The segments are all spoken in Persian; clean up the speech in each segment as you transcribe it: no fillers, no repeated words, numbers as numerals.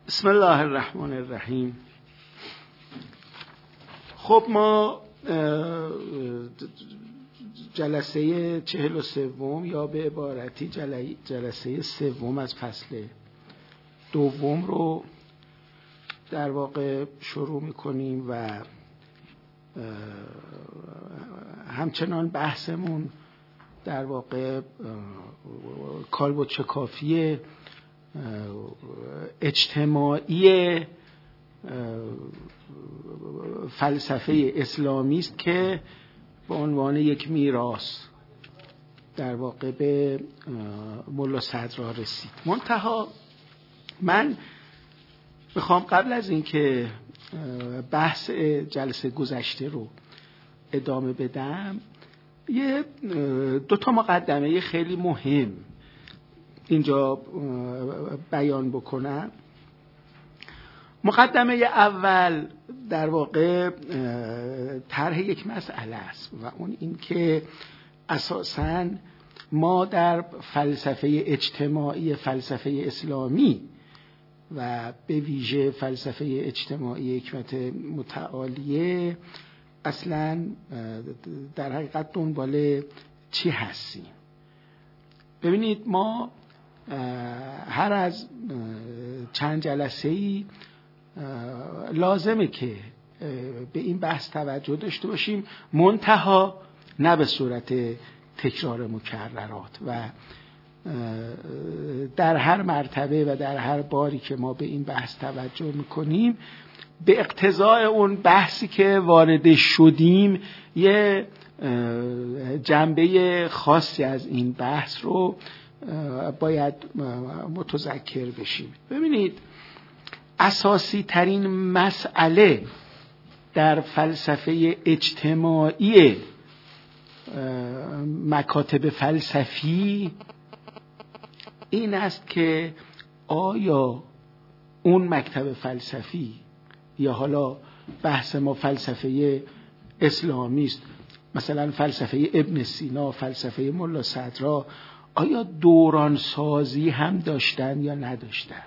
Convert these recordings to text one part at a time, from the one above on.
بسم الله الرحمن الرحیم. خب ما جلسه 43 یا به عبارتی جلسه 3 از فصل 2 رو در واقع شروع میکنیم و همچنان بحثمون در واقع کالبد کافی اجتماعی فلسفه اسلامی است که به عنوان یک میراث در واقع به ملا صدرا رسید. منتها من میخوام قبل از اینکه بحث جلسه گذشته رو ادامه بدم یه 2 مقدمه خیلی مهم اینجا بیان بکنم. مقدمه اول در واقع طرح یک مسئله است و اون این که اساساً ما در فلسفه اجتماعی فلسفه اسلامی و به ویژه فلسفه اجتماعی حکمت متعالیه اصلاً در حقیقت دنبال چی هستیم؟ ببینید ما هر از چند جلسه‌ای لازمه که به این بحث توجه داشته باشیم، منتها نه به صورت تکرار مکررات و در هر مرتبه و در هر باری که ما به این بحث توجه میکنیم به اقتضای اون بحثی که وارد شدیم یه جنبه خاصی از این بحث رو باید متذکر بشیم. ببینید اساسی ترین مسئله در فلسفه اجتماعی مکاتب فلسفی این است که آیا اون مکتب فلسفی یا حالا بحث ما فلسفه اسلامی است، مثلا فلسفه ابن سینا، فلسفه ملا صدرا، آیا دوران سازی هم داشتن یا نداشتن؟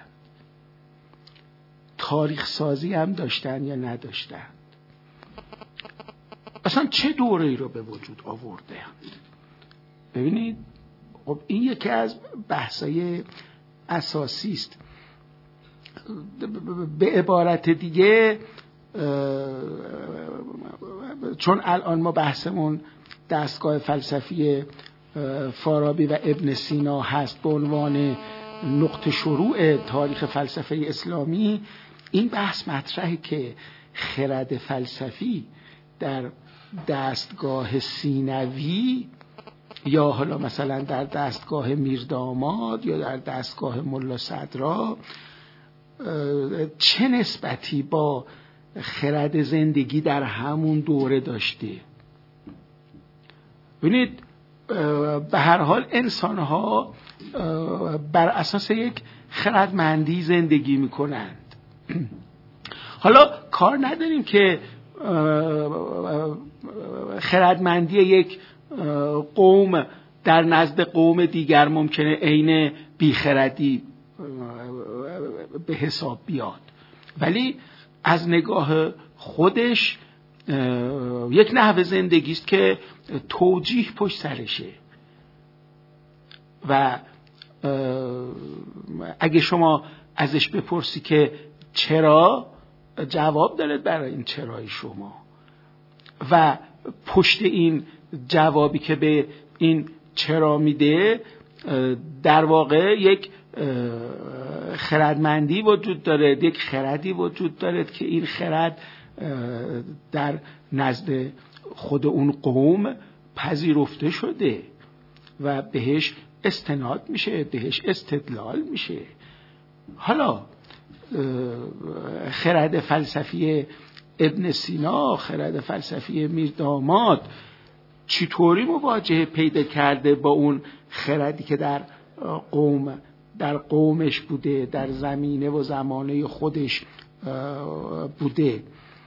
تاریخ سازی هم داشتن یا نداشتن؟ اصلا چه دوره‌ای رو به وجود آورده؟ ببینید خب این یکی از بحثای اساسی است. به عبارت دیگه چون الان ما بحثمون دستگاه فلسفی فارابی و ابن سینا هست به عنوان نقطه شروع تاریخ فلسفه اسلامی، این بحث مطرحه که خرد فلسفی در دستگاه سینوی یا حالا مثلا در دستگاه میرداماد یا در دستگاه ملا صدرا چه نسبتی با خرد زندگی در همون دوره داشته. ببینید به هر حال انسان‌ها بر اساس یک خردمندی زندگی می‌کنند. حالا کار نداریم که خردمندی یک قوم در نزد قوم دیگر ممکنه عین بیخردی به حساب بیاد، ولی از نگاه خودش یک نحو زندگی است که توجیه پشت سرشه و اگه شما ازش بپرسی که چرا، جواب داره برای این چرای شما و پشت این جوابی که به این چرا میده در واقع یک خردمندی وجود داره، یک خردی وجود داره که این خرد در نزد خود اون قوم پذیرفته شده و بهش استناد میشه، بهش استدلال میشه. حالا خرد فلسفی ابن سینا، خرد فلسفی میرداماد چطوری مواجهه پیدا کرده با اون خردی که در قومش بوده، در زمینه و زمانه خودش بوده؟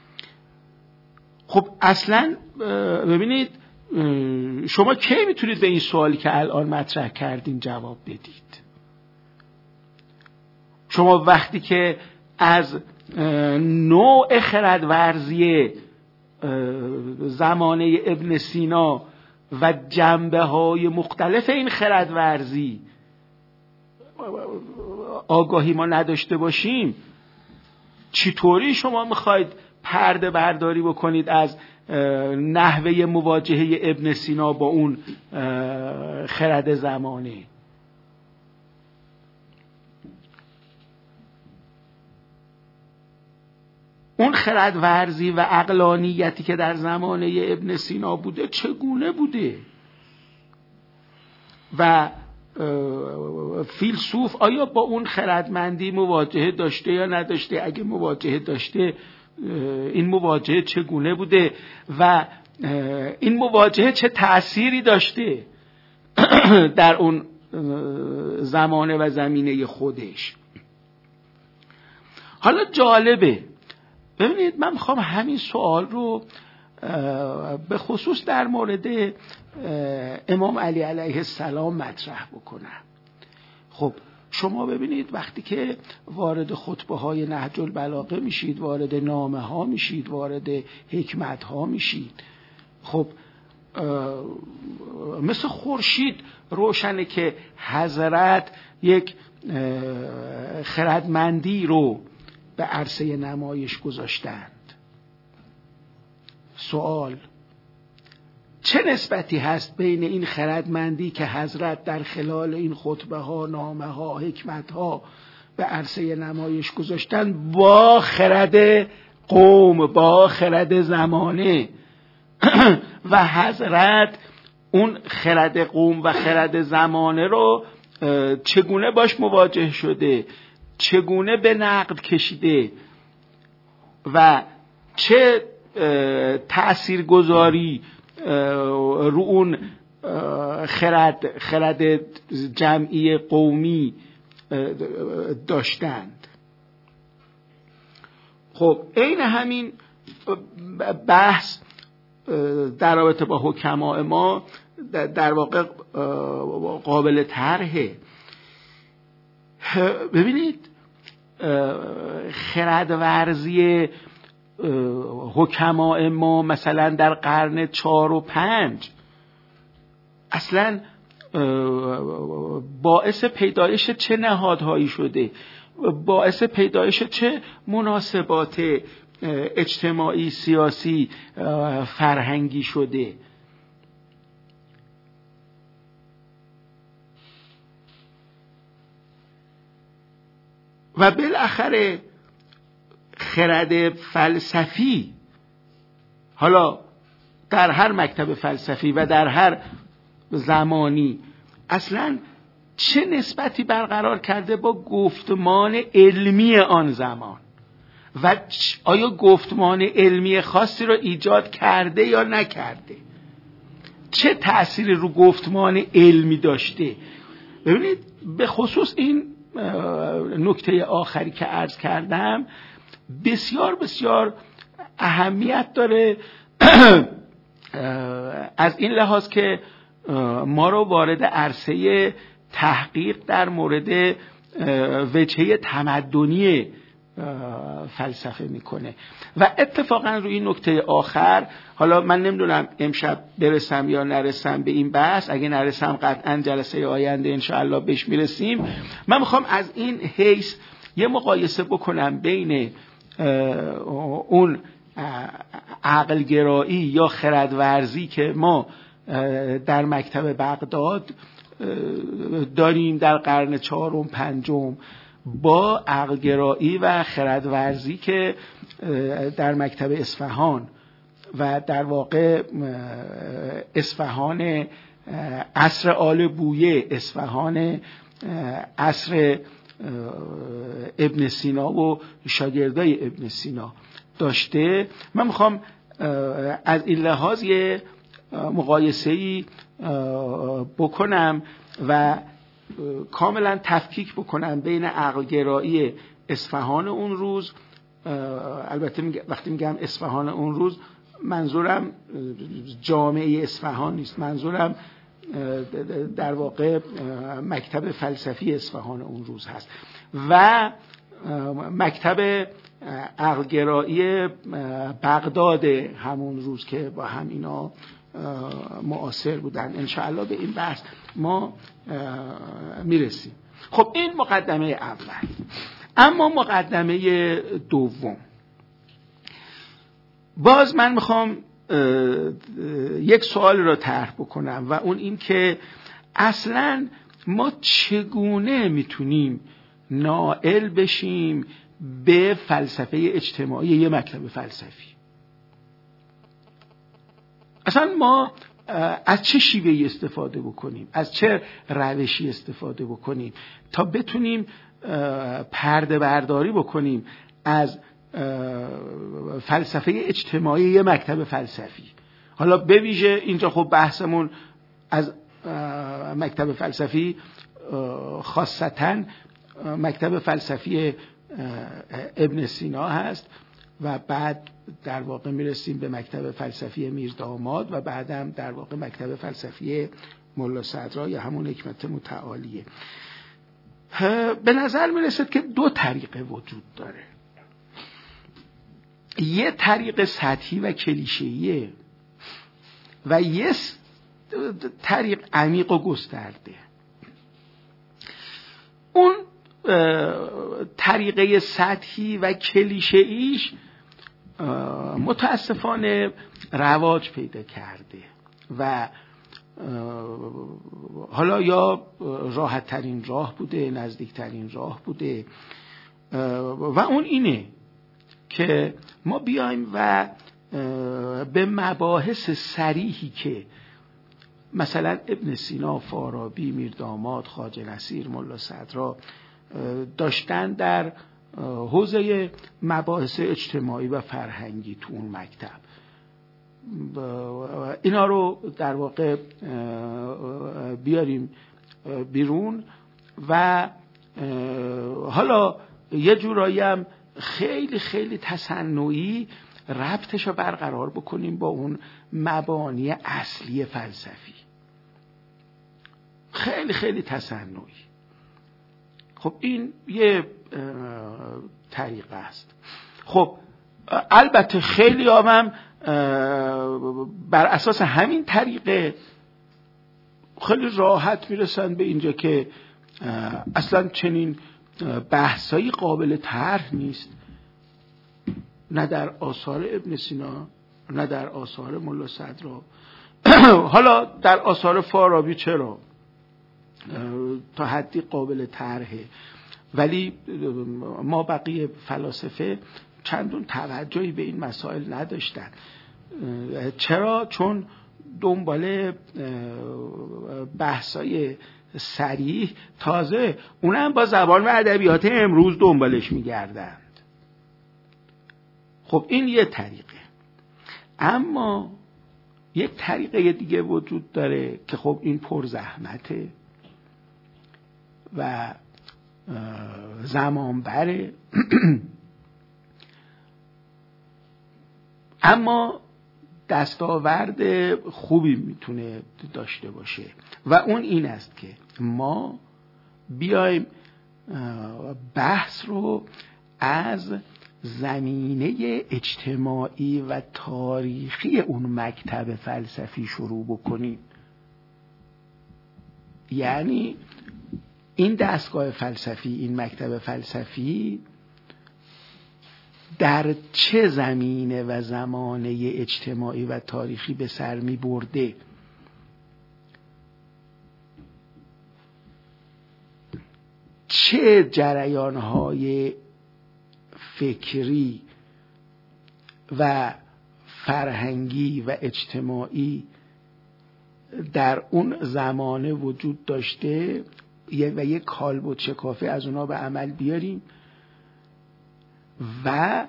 خب اصلا ببینید شما کی میتونید به این سوالی که الان مطرح کردین جواب بدید؟ شما وقتی که از نوع خردورزی زمانه ابن سینا و جنبه‌های مختلف این خردورزی آگاهی ما نداشته باشیم، چطوری شما میخواید پرده برداری بکنید از نحوه مواجهه ابن سینا با اون خرد زمانه؟ اون خردورزی و عقلانیتی که در زمانه ابن سینا بوده چگونه بوده و فیلسوف آیا با اون خردمندی مواجهه داشته یا نداشته؟ اگه مواجهه داشته این مواجهه چگونه بوده و این مواجهه چه تأثیری داشته در اون زمانه و زمینه خودش؟ حالا جالبه، ببینید من میخوام همین سوال رو به خصوص در مورد امام علی علیه السلام مطرح بکنم. خب شما ببینید وقتی که وارد خطبه های نهج البلاغه میشید، وارد نامه ها میشید، وارد حکمت ها میشید، خب مثل خورشید روشنه که حضرت یک خردمندی رو به عرصه نمایش گذاشتند. سوال: چه نسبتی هست بین این خردمندی که حضرت در خلال این خطبه ها، نامه ها، حکمت ها به عرصه نمایش گذاشتن با خرد قوم، با خرد زمانه و حضرت اون خرد قوم و خرد زمانه رو چگونه باش مواجه شده، چگونه به نقد کشیده و چه تأثیرگذاری رو اون خرد جمعی قومی داشتند. خب عین همین بحث در رابطه با حکماء ما در واقع قابل طرحه. ببینید خردورزی حکماء ما مثلا در قرن 4 و 5 اصلا باعث پیدایش چه نهادهایی شده، باعث پیدایش چه مناسبات اجتماعی، سیاسی، فرهنگی شده. و بالاخره خرد فلسفی، حالا در هر مکتب فلسفی و در هر زمانی اصلا چه نسبتی برقرار کرده با گفتمان علمی آن زمان و آیا گفتمان علمی خاصی رو ایجاد کرده یا نکرده، چه تأثیری رو گفتمان علمی داشته. ببینید به خصوص این نکته آخری که عرض کردم بسیار بسیار اهمیت داره از این لحاظ که ما رو وارد عرصه تحقیق در مورد وجهه تمدنی فلسفه میکنه. و اتفاقا روی این نکته آخر، حالا من نمیدونم امشب برسم یا نرسم به این بحث، اگه نرسم قطعا جلسه آینده انشاءالله بهش میرسیم. من میخوام از این حیث یه مقایسه بکنم بین اون عقلگرایی یا خردورزی که ما در مکتب بغداد داریم در قرن 4 و 5 با عقلگرایی و خردورزی که در مکتب اصفهان و در واقع اصفهان عصر آل بویه، اصفهان عصر ابن سینا و شاگردای ابن سینا داشته. من میخوام از این لحاظ یه مقایسه‌ای بکنم و کاملا تفکیک بکنم بین عقلگرایی اصفهان اون روز، البته وقتی میگم اصفهان اون روز منظورم جامعه اصفهان نیست، منظورم در واقع مکتب فلسفی اصفهان اون روز هست، و مکتب عقلگرایی بغداد همون روز که با هم اینا معاصر بودن. انشاءالله به این بحث ما میرسیم. خب این مقدمه اول. اما مقدمه دوم، باز من میخوام یک سوال را طرح بکنم و اون این که اصلاً ما چگونه میتونیم نائل بشیم به فلسفه اجتماعی یه مکتب فلسفی؟ اصلا ما از چه شیوهی استفاده بکنیم، از چه روشی استفاده بکنیم تا بتونیم پرده برداری بکنیم از فلسفه اجتماعی یه مکتب فلسفی؟ حالا به ویژه اینجا خب بحثمون از مکتب فلسفی خاصتاً مکتب فلسفی ابن سینا هست و بعد در واقع میرسیم به مکتب فلسفی میرداماد و بعدم در واقع مکتب فلسفی ملا صدرا یا همون حکمت متعالیه. به نظر میرسد که دو طریقه وجود داره. یه طریق سطحی و کلیشه‌ایه و یه طریق عمیق و گسترده. اون طریقه سطحی و کلیشه‌ایش متاسفانه رواج پیدا کرده و حالا یا راحت ترین راه بوده، نزدیک ترین راه بوده و اون اینه که ما بیایم و به مباحث صریحی که مثلا ابن سینا، فارابی، میرداماد، خواجه نصیر، ملا صدرا داشتن در حوزه مباحث اجتماعی و فرهنگی تو اون مکتب، اینا رو در واقع بیاریم بیرون و حالا یه جورایی هم خیلی خیلی تصنعی ربطش رو برقرار بکنیم با اون مبانی اصلی فلسفی، خیلی خیلی تصنعی. خب این یه طریقه است. خب البته خیلی هم بر اساس همین طریقه خیلی راحت میرسن به اینجا که اصلا چنین بحثایی قابل طرح نیست، نه در آثار ابن سینا نه در آثار ملا صدرا. حالا در آثار فارابی چرا تا حدی قابل طرحه، ولی ما بقیه فلاسفه چندون توجهی به این مسائل نداشتن. چرا؟ چون دنبال بحثای صریح، تازه اونم با زبان و ادبیات امروز دنبالش میگردند. خب این یه طریقه. اما یک طریقه دیگه وجود داره که خب این پر زحمته و زمان بره اما دستاورد خوبی میتونه داشته باشه و اون این است که ما بیایم بحث رو از زمینه اجتماعی و تاریخی اون مکتب فلسفی شروع بکنیم. یعنی این دستگاه فلسفی، این مکتب فلسفی در چه زمینه و زمانه اجتماعی و تاریخی به سر می برده، چه جریان‌های فکری و فرهنگی و اجتماعی در اون زمانه وجود داشته و یک کالبد شکافه از اونا به عمل بیاریم و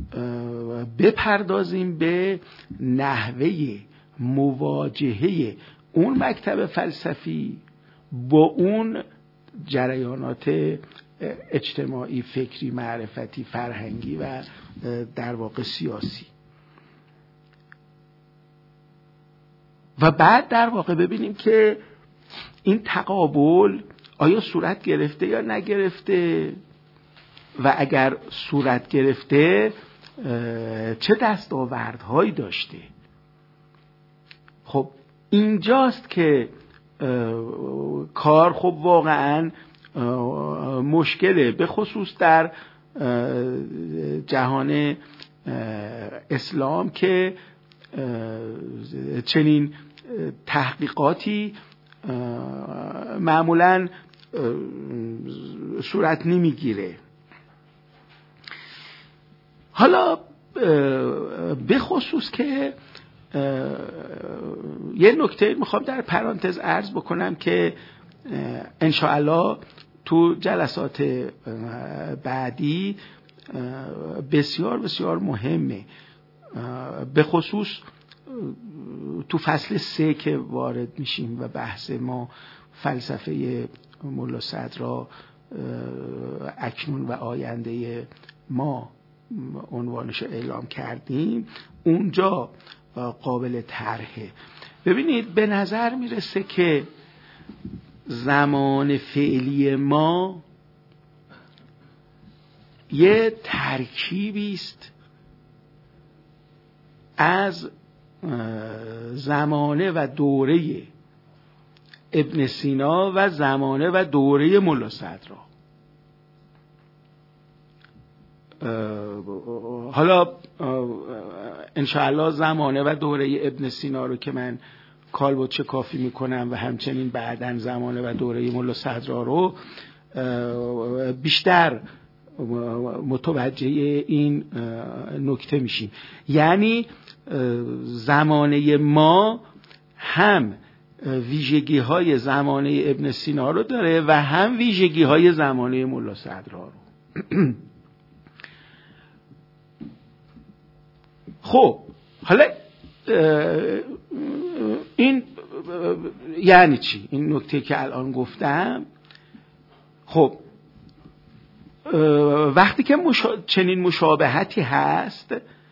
بپردازیم به نحوه مواجهه اون مکتب فلسفی با اون جریانات اجتماعی، فکری، معرفتی، فرهنگی و در واقع سیاسی. و بعد در واقع ببینیم که این تقابل آیا صورت گرفته یا نگرفته و اگر صورت گرفته چه دستاوردهایی داشته. خب اینجاست که کار خب واقعا مشکله، به خصوص در جهان اسلام که چنین تحقیقاتی معمولاً صورت نمیگیره. حالا به خصوص که یه نکته میخوام در پرانتز عرض بکنم که انشاءالله تو جلسات بعدی بسیار بسیار مهمه، به خصوص تو فصل 3 که وارد میشیم و بحث ما فلسفه ملا صدرا اکنون و آینده ما عنوانش اعلام کردیم، اونجا قابل طرحه. ببینید به نظر میرسه که زمان فعلی ما یه ترکیبی است از زمانه و دوره ابن سینا و زمانه و دوره ملا صدرا. حالا انشاءالله زمانه و دوره ابن سینا رو که من کالبد کافی میکنم و همچنین بعداً زمانه و دوره ملا صدرا رو بیشتر متوجه این نکته میشیم. یعنی زمانه ما هم ویژگی های زمانه ابن سینا رو داره و هم ویژگی های زمانه ملا صدرا رو. خب حالا این یعنی چی؟ این نکته که الان گفتم، خب وقتی که چنین مشابهتی هست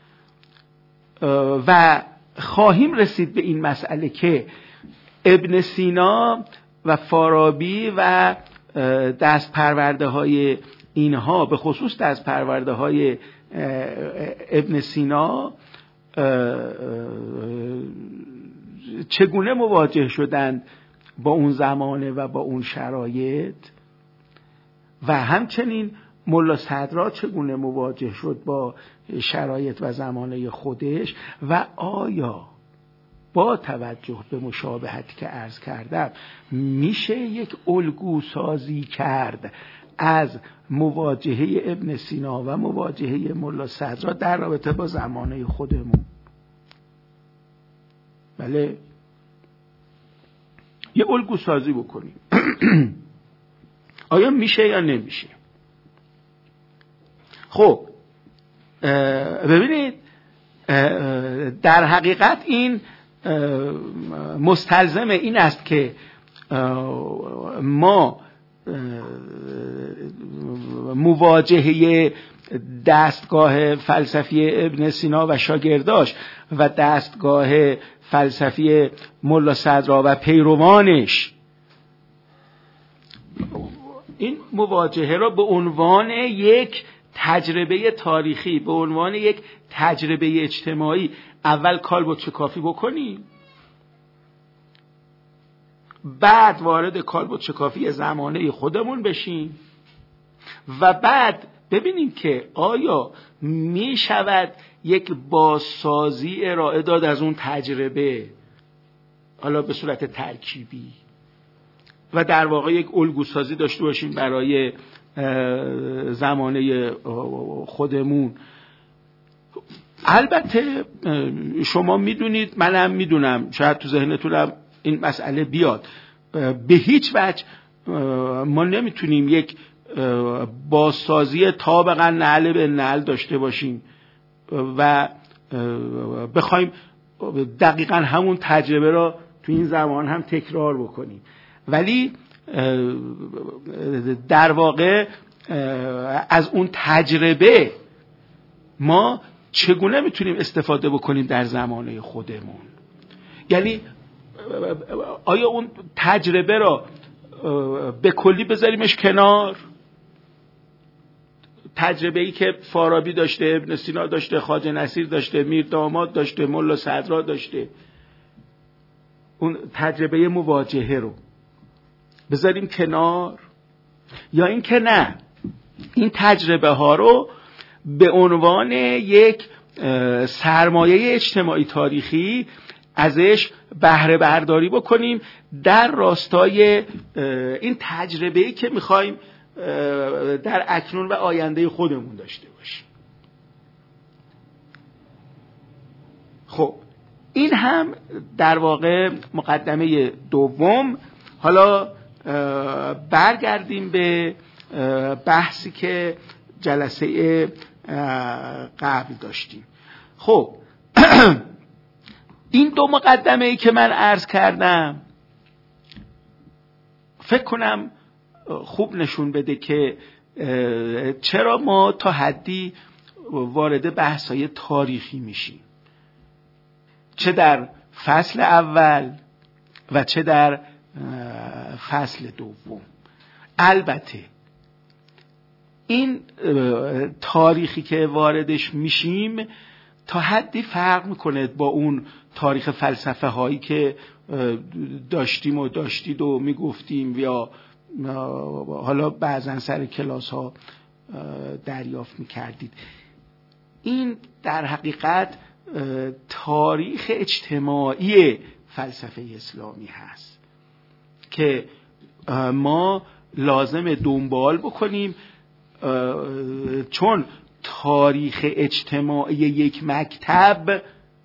و خواهیم رسید به این مسئله که ابن سینا و فارابی و دست پرورده های اینها، به خصوص دست پرورده های ابن سینا چگونه مواجه شدند با اون زمانه و با اون شرایط، و همچنین ملا صدرا چگونه مواجه شد با شرایط و زمانه خودش، و آیا با توجه به مشابهتی که عرض کردم میشه یک الگو سازی کرد از مواجهه ابن سینا و مواجهه ملا صدرا در رابطه با زمانه خودمون؟ بله، یه الگو سازی بکنیم. آیا میشه یا نمیشه؟ خب ببینید، در حقیقت این مستلزم این است که ما مواجهه دستگاه فلسفی ابن سینا و شاگرداش و دستگاه فلسفی ملا صدرا و پیروانش، این مواجهه را به عنوان یک تجربه تاریخی، به عنوان یک تجربه اجتماعی اول کالبد شکافی بکنیم، بعد وارد کالبد شکافی زمانه خودمون بشیم و بعد ببینیم که آیا می شود یک بازسازی ارائه داد از اون تجربه، حالا به صورت ترکیبی، و در واقع یک الگوسازی داشته باشیم برای زمانه خودمون. البته شما میدونید، منم میدونم، شاید تو ذهنتونم این مسئله بیاد، به هیچ وجه ما نمیتونیم یک بازسازی طابقاً نعل به نعل داشته باشیم و بخوایم دقیقاً همون تجربه را تو این زمان هم تکرار بکنیم. ولی در واقع از اون تجربه ما چگونه میتونیم استفاده بکنیم در زمانه خودمون؟ یعنی آیا اون تجربه را به کلی بذاریمش کنار، تجربه‌ای که فارابی داشته، ابن سینا داشته، خواجه نصیر داشته، میر داماد داشته، ملا صدرا داشته، اون تجربه مواجهه رو بذاریم کنار، یا این که نه این تجربه ها رو به عنوان یک سرمایه اجتماعی تاریخی ازش بهره برداری بکنیم در راستای این تجربه‌ای که میخوایم در اکنون و آینده خودمون داشته باشیم. خب این هم در واقع مقدمه دوم. حالا برگردیم به بحثی که جلسه قبل داشتیم. خب این دو مقدمه‌ای که من عرض کردم فکر کنم خوب نشون بده که چرا ما تا حدی وارد بحث‌های تاریخی میشیم، چه در فصل اول و چه در فصل دوم. البته این تاریخی که واردش میشیم تا حدی فرق میکنه با اون تاریخ فلسفه هایی که داشتیم و داشتید و میگفتیم یا حالا بعضا سر کلاس ها دریافت میکردید. این در حقیقت تاریخ اجتماعی فلسفه اسلامی هست که ما لازم دنبال بکنیم، چون تاریخ اجتماعی یک مکتب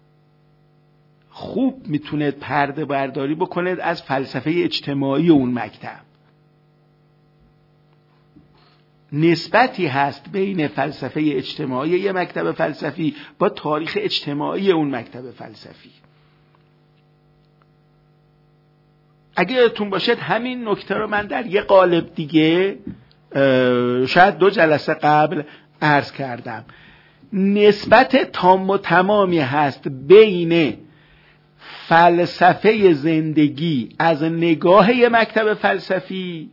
خوب میتونه پرده برداری بکنه از فلسفه اجتماعی اون مکتب. نسبتی هست بین فلسفه اجتماعی یک مکتب فلسفی با تاریخ اجتماعی اون مکتب فلسفی. اگه یادتون باشد همین نکته رو من در یه قالب دیگه شاید 2 جلسه قبل عرض کردم. نسبت تام و تمامی هست بین فلسفه زندگی از نگاه یه مکتب فلسفی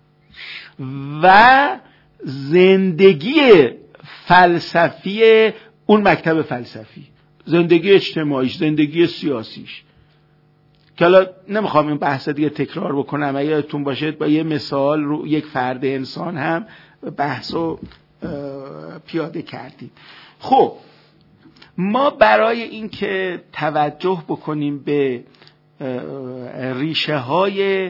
و زندگی فلسفی اون مکتب فلسفی، زندگی اجتماعیش، زندگی سیاسیش، که حالا نمیخوام این بحث دیگه تکرار بکنم. اگه یادتون باشه با یه مثال رو یک فرد انسان هم بحثو پیاده کردیم. خب ما برای اینکه توجه بکنیم به ریشه های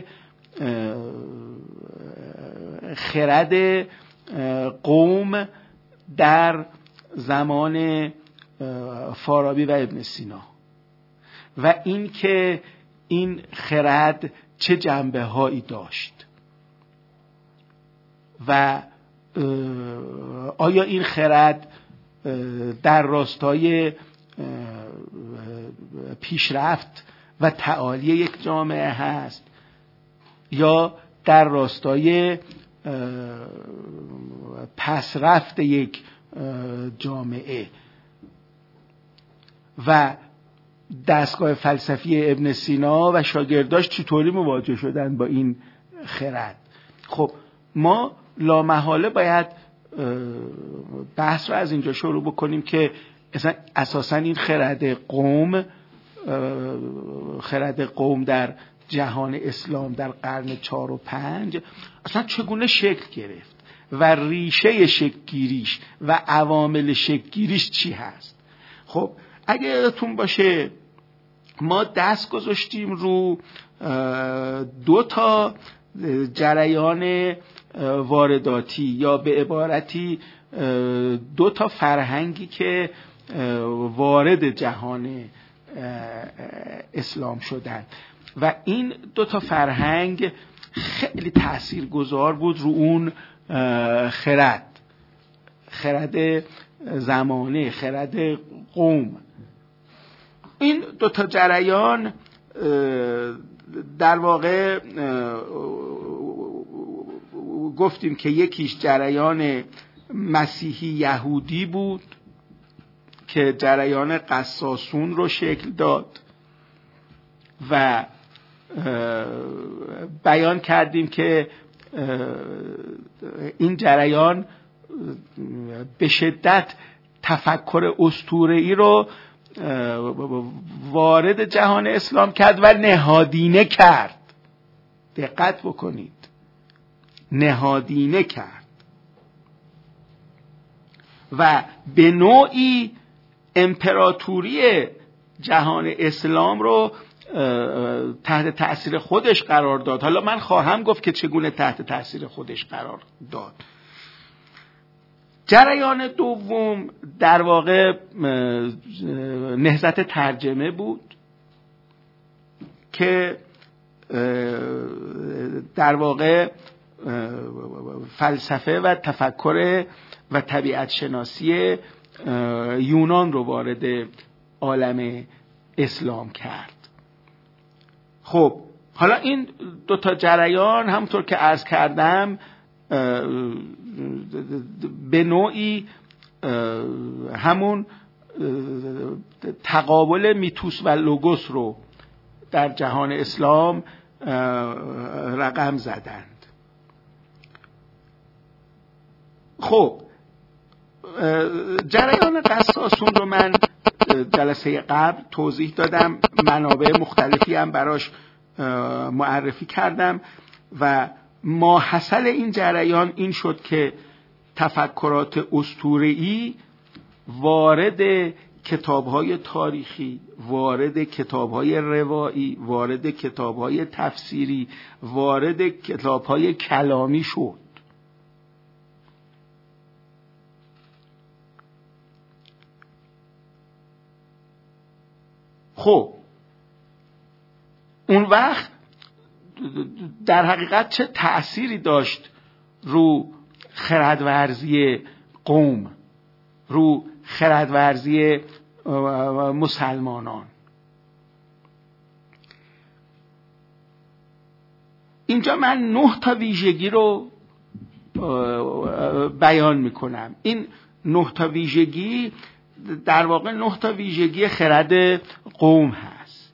خرد قوم در زمان فارابی و ابن سینا و اینکه این خرد چه جنبه هایی داشت و آیا این خرد در راستای پیشرفت و تعالی یک جامعه هست یا در راستای پسرفت یک جامعه. و دستگاه فلسفی ابن سینا و شاگرداش چطوری مواجه شدن با این خرد. خب ما لامحاله باید بحث رو از اینجا شروع بکنیم که اساساً این خرد قوم در جهان اسلام در قرن 4 و 5 اصلا چگونه شکل گرفت و ریشه شکل‌گیریش و عوامل شکل‌گیریش چی هست. خب اگه یادتون باشه ما دست گذاشتیم رو 2 جریان وارداتی یا به عبارتی 2 فرهنگی که وارد جهان اسلام شدن و این 2 فرهنگ خیلی تاثیرگذار بود رو اون خرد زمانه، خرد قوم. این 2 جریان در واقع گفتیم که یکیش جریان مسیحی یهودی بود که جریان قساسون رو شکل داد و بیان کردیم که این جریان به شدت تفکر اسطوره‌ای رو وارد جهان اسلام کرد و نهادینه کرد. دقت بکنید، نهادینه کرد و به نوعی امپراتوری جهان اسلام رو تحت تأثیر خودش قرار داد. حالا من خواهم گفت که چگونه تحت تأثیر خودش قرار داد. جریان دوم در واقع نهضت ترجمه بود که در واقع فلسفه و تفکر و طبیعت شناسی یونان رو وارد عالم اسلام کرد. خب حالا این دوتا جریان همونطور که عرض کردم به نوعی همون تقابل میتوس و لوگوس رو در جهان اسلام رقم زدند. خب جریان قصاصون رو من جلسه قبل توضیح دادم، منابع مختلفی هم براش معرفی کردم و ماحصل این جریان این شد که تفکرات اسطوره‌ای وارد کتاب‌های تاریخی، وارد کتاب‌های روایی، وارد کتاب‌های تفسیری، وارد کتاب‌های کلامی شد. خب اون وقت در حقیقت چه تأثیری داشت رو خردورزی قوم، رو خردورزی مسلمانان؟ اینجا من 9 تا ویژگی رو بیان میکنم. این 9 تا ویژگی در واقع 9 تا ویژگی خرد قوم هست.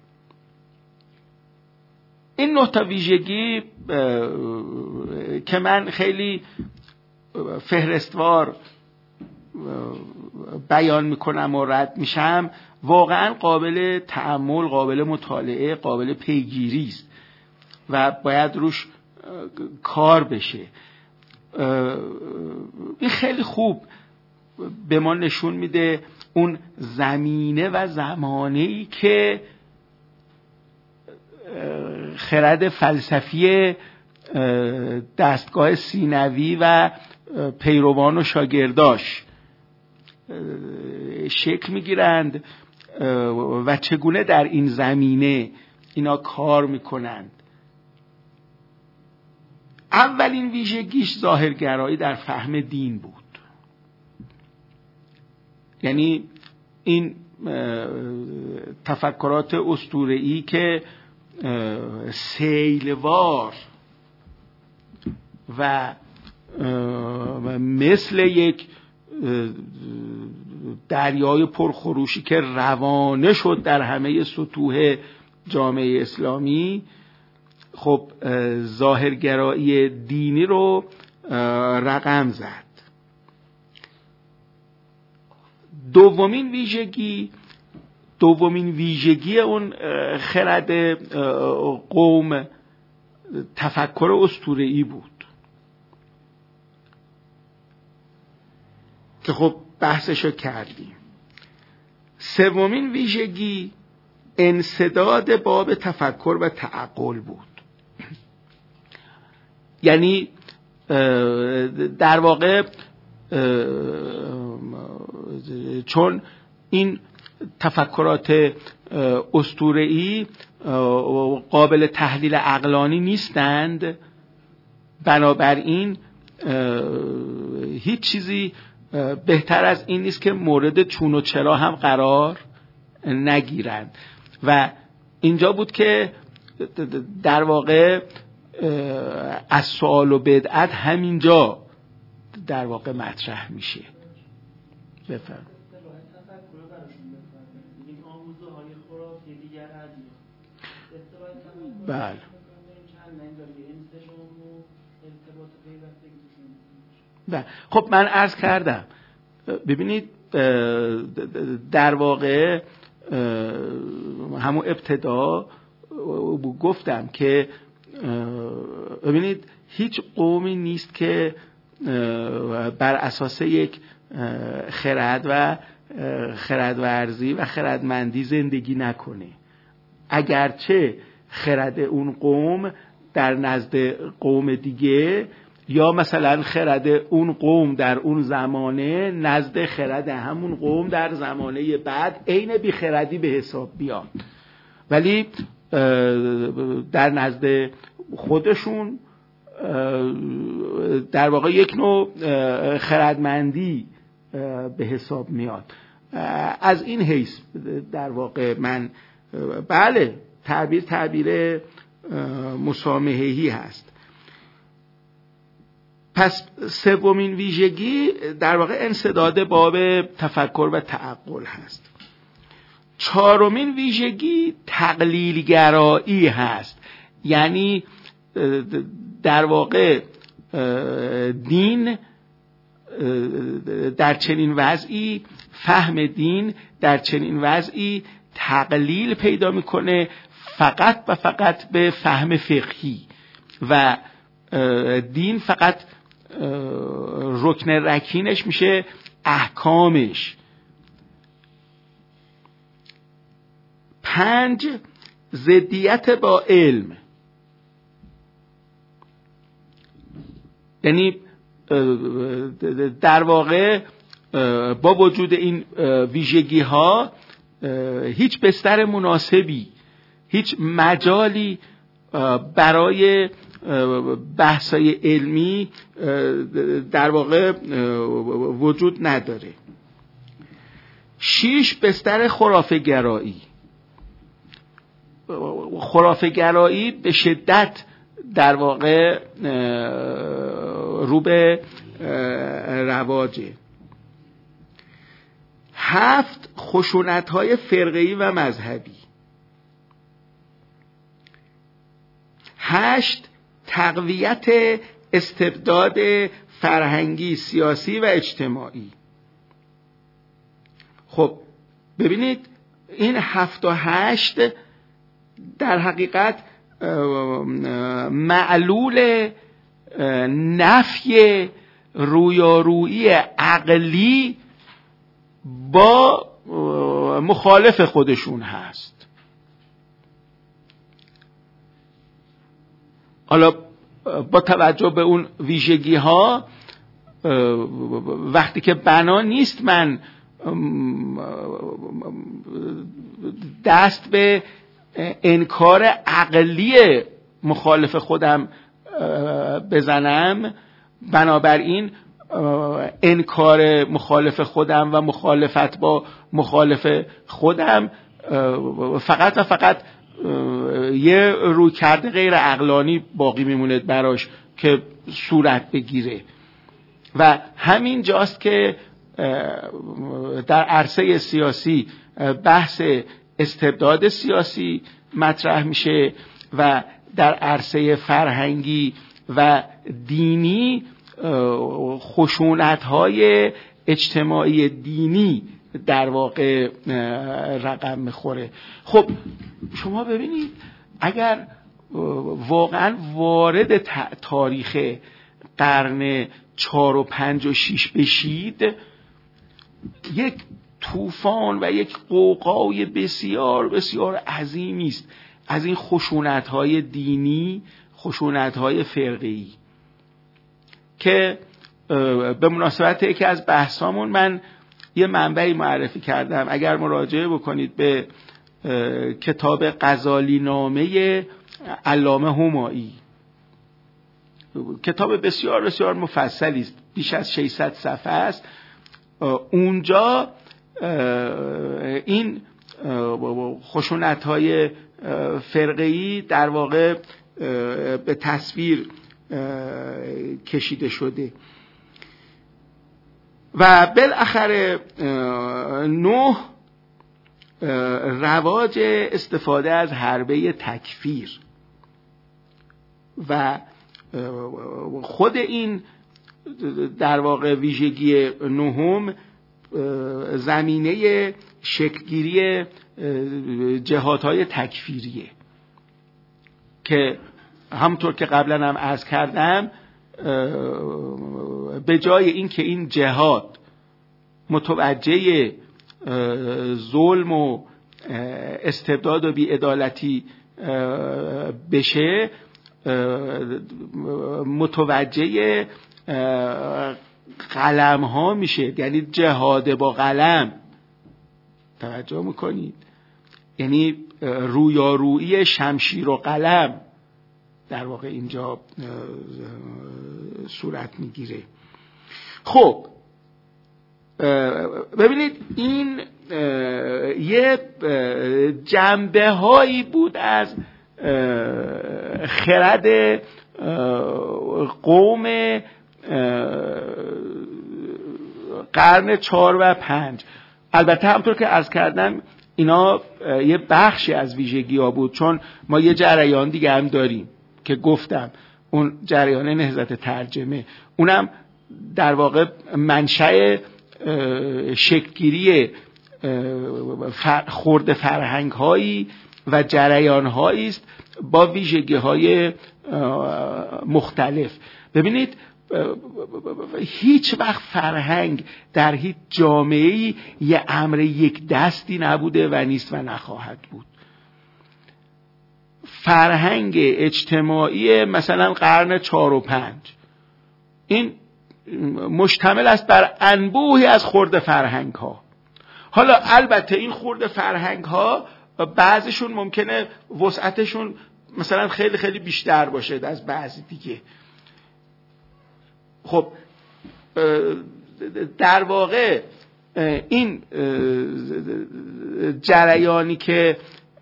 این 9 تا ویژگی که من خیلی فهرستوار بیان میکنم و رد میشم، واقعا قابل تأمل، قابل مطالعه، قابل پیگیری است و باید روش کار بشه. این خیلی خوب به ما نشون میده اون زمینه و زمانه‌ای که خرد فلسفی دستگاه سینوی و پیروان و شاگرداش شکل میگیرند و چگونه در این زمینه اینا کار میکنند. اولین ویژگیش ظاهرگرایی در فهم دین بود. یعنی این تفکرات اسطوره‌ای که سیلوار و مثل یک دریای پرخروشی که روانه شد در همه سطوح جامعه اسلامی، خب ظاهرگرایی دینی رو رقم زد. دومین ویژگی اون خرد قوم تفکر اسطوره‌ای بود که خب بحثشو کردیم. سومین ویژگی انسداد باب تفکر و تعقل بود. یعنی در واقع چون این تفکرات اسطوره‌ای قابل تحلیل عقلانی نیستند، بنابراین هیچ چیزی بهتر از این نیست که مورد چون و چرا هم قرار نگیرند و اینجا بود که در واقع از سوال و بدعت همینجا در واقع مطرح میشه. بفرم. بله خب من عرض کردم، ببینید در واقع همون ابتدا گفتم که ببینید هیچ قومی نیست که بر اساس یک خرد و خردورزی و خردمندی زندگی نکنه. اگرچه خرد اون قوم در نزد قوم دیگه یا مثلا خرد اون قوم در اون زمانه نزد خرد همون قوم در زمانه بعد عین بیخردی به حساب بیاد، ولی در نزد خودشون در واقع یک نوع خردمندی به حساب میاد. از این حیث در واقع من بله تعبیر مسامحه‌ای هست. پس سومین ویژگی در واقع انسداد باب تفکر و تعقل هست. چهارمین ویژگی تقلیل‌گرایی هست، یعنی در واقع دین در چنین وضعی، فهم دین در چنین وضعی تقلیل پیدا میکنه فقط و فقط به فهم فقهی و دین فقط رکن رکینش میشه احکامش. 5 ضدیت با علم، یعنی در واقع با وجود این ویژگی ها هیچ بستر مناسبی، هیچ مجالی برای بحث‌های علمی در واقع وجود نداره. 6 بستر خرافه‌گرایی. خرافه‌گرایی به شدت در واقع رو به رواجه. 7 خشونت‌های فرقه‌ای و مذهبی. 8 تقویت استبداد فرهنگی، سیاسی و اجتماعی. خب ببینید این 7 و 8 در حقیقت معلول نفی رویارویی عقلی با مخالف خودشون هست. حالا با توجه به اون ویژگی ها وقتی که بنا نیست من دست به انکار عقلی مخالف خودم بزنم، بنابراین انکار مخالف خودم و مخالفت با مخالف خودم فقط و فقط یه رویکرد غیر عقلانی باقی میمونه براش که صورت بگیره. و همین جاست که در عرصه سیاسی بحث استبداد سیاسی مطرح میشه و در عرصه فرهنگی و دینی خشونت‌های اجتماعی دینی در واقع رقم میخوره. خب شما ببینید اگر واقعا وارد تاریخ قرن 4 و 5 و 6 بشید، یک طوفان و یک غوغای بسیار بسیار عظیمی است از این خشونت‌های دینی، خشونت‌های فرقه‌ای که به مناسبت یکی از بحثامون من یه منبعی معرفی کردم. اگر مراجعه بکنید به کتاب غزالی نامه علامه همایی، کتاب بسیار بسیار مفصلی است، بیش از 600 صفحه است. اونجا این خشونت‌های فرقه‌ای در واقع به تصویر کشیده شده و بالاخره 9 رواج استفاده از حربه تکفیر و خود این در واقع ویژگی نهم زمینه شکلگیری جهادهای تکفیریه که همونطور که قبلا هم عرض کردم به جای اینکه این جهاد متوجه ظلم و استبداد و بی‌عدالتی بشه، متوجه قلم ها میشه، یعنی جهاد با قلم. توجه میکنید؟ یعنی رویارویی شمشیر و قلم در واقع اینجا صورت میگیره. خب ببینید این یه جنبه هایی بود از خرد قوم قرن 4 و 5. البته همونطور که عرض کردم اینا یه بخشی از ویژگی ها بود، چون ما یه جریان دیگه هم داریم که گفتم، اون جریان نهضت ترجمه، اونم در واقع منشأ شکلگیری خرد فرهنگ هایی و جریان هایی است با ویژگی های مختلف. ببینید هیچ وقت فرهنگ در هیچ جامعه‌ای یه امر یک دستی نبوده و نیست و نخواهد بود. فرهنگ اجتماعی مثلا قرن 4 و 5 این مشتمل است بر انبوهی از خرد فرهنگ ها. حالا البته این خرد فرهنگ ها بعضیشون ممکنه وسعتشون مثلا خیلی خیلی بیشتر باشه از بعضی دیگه. خب در واقع این جریانی که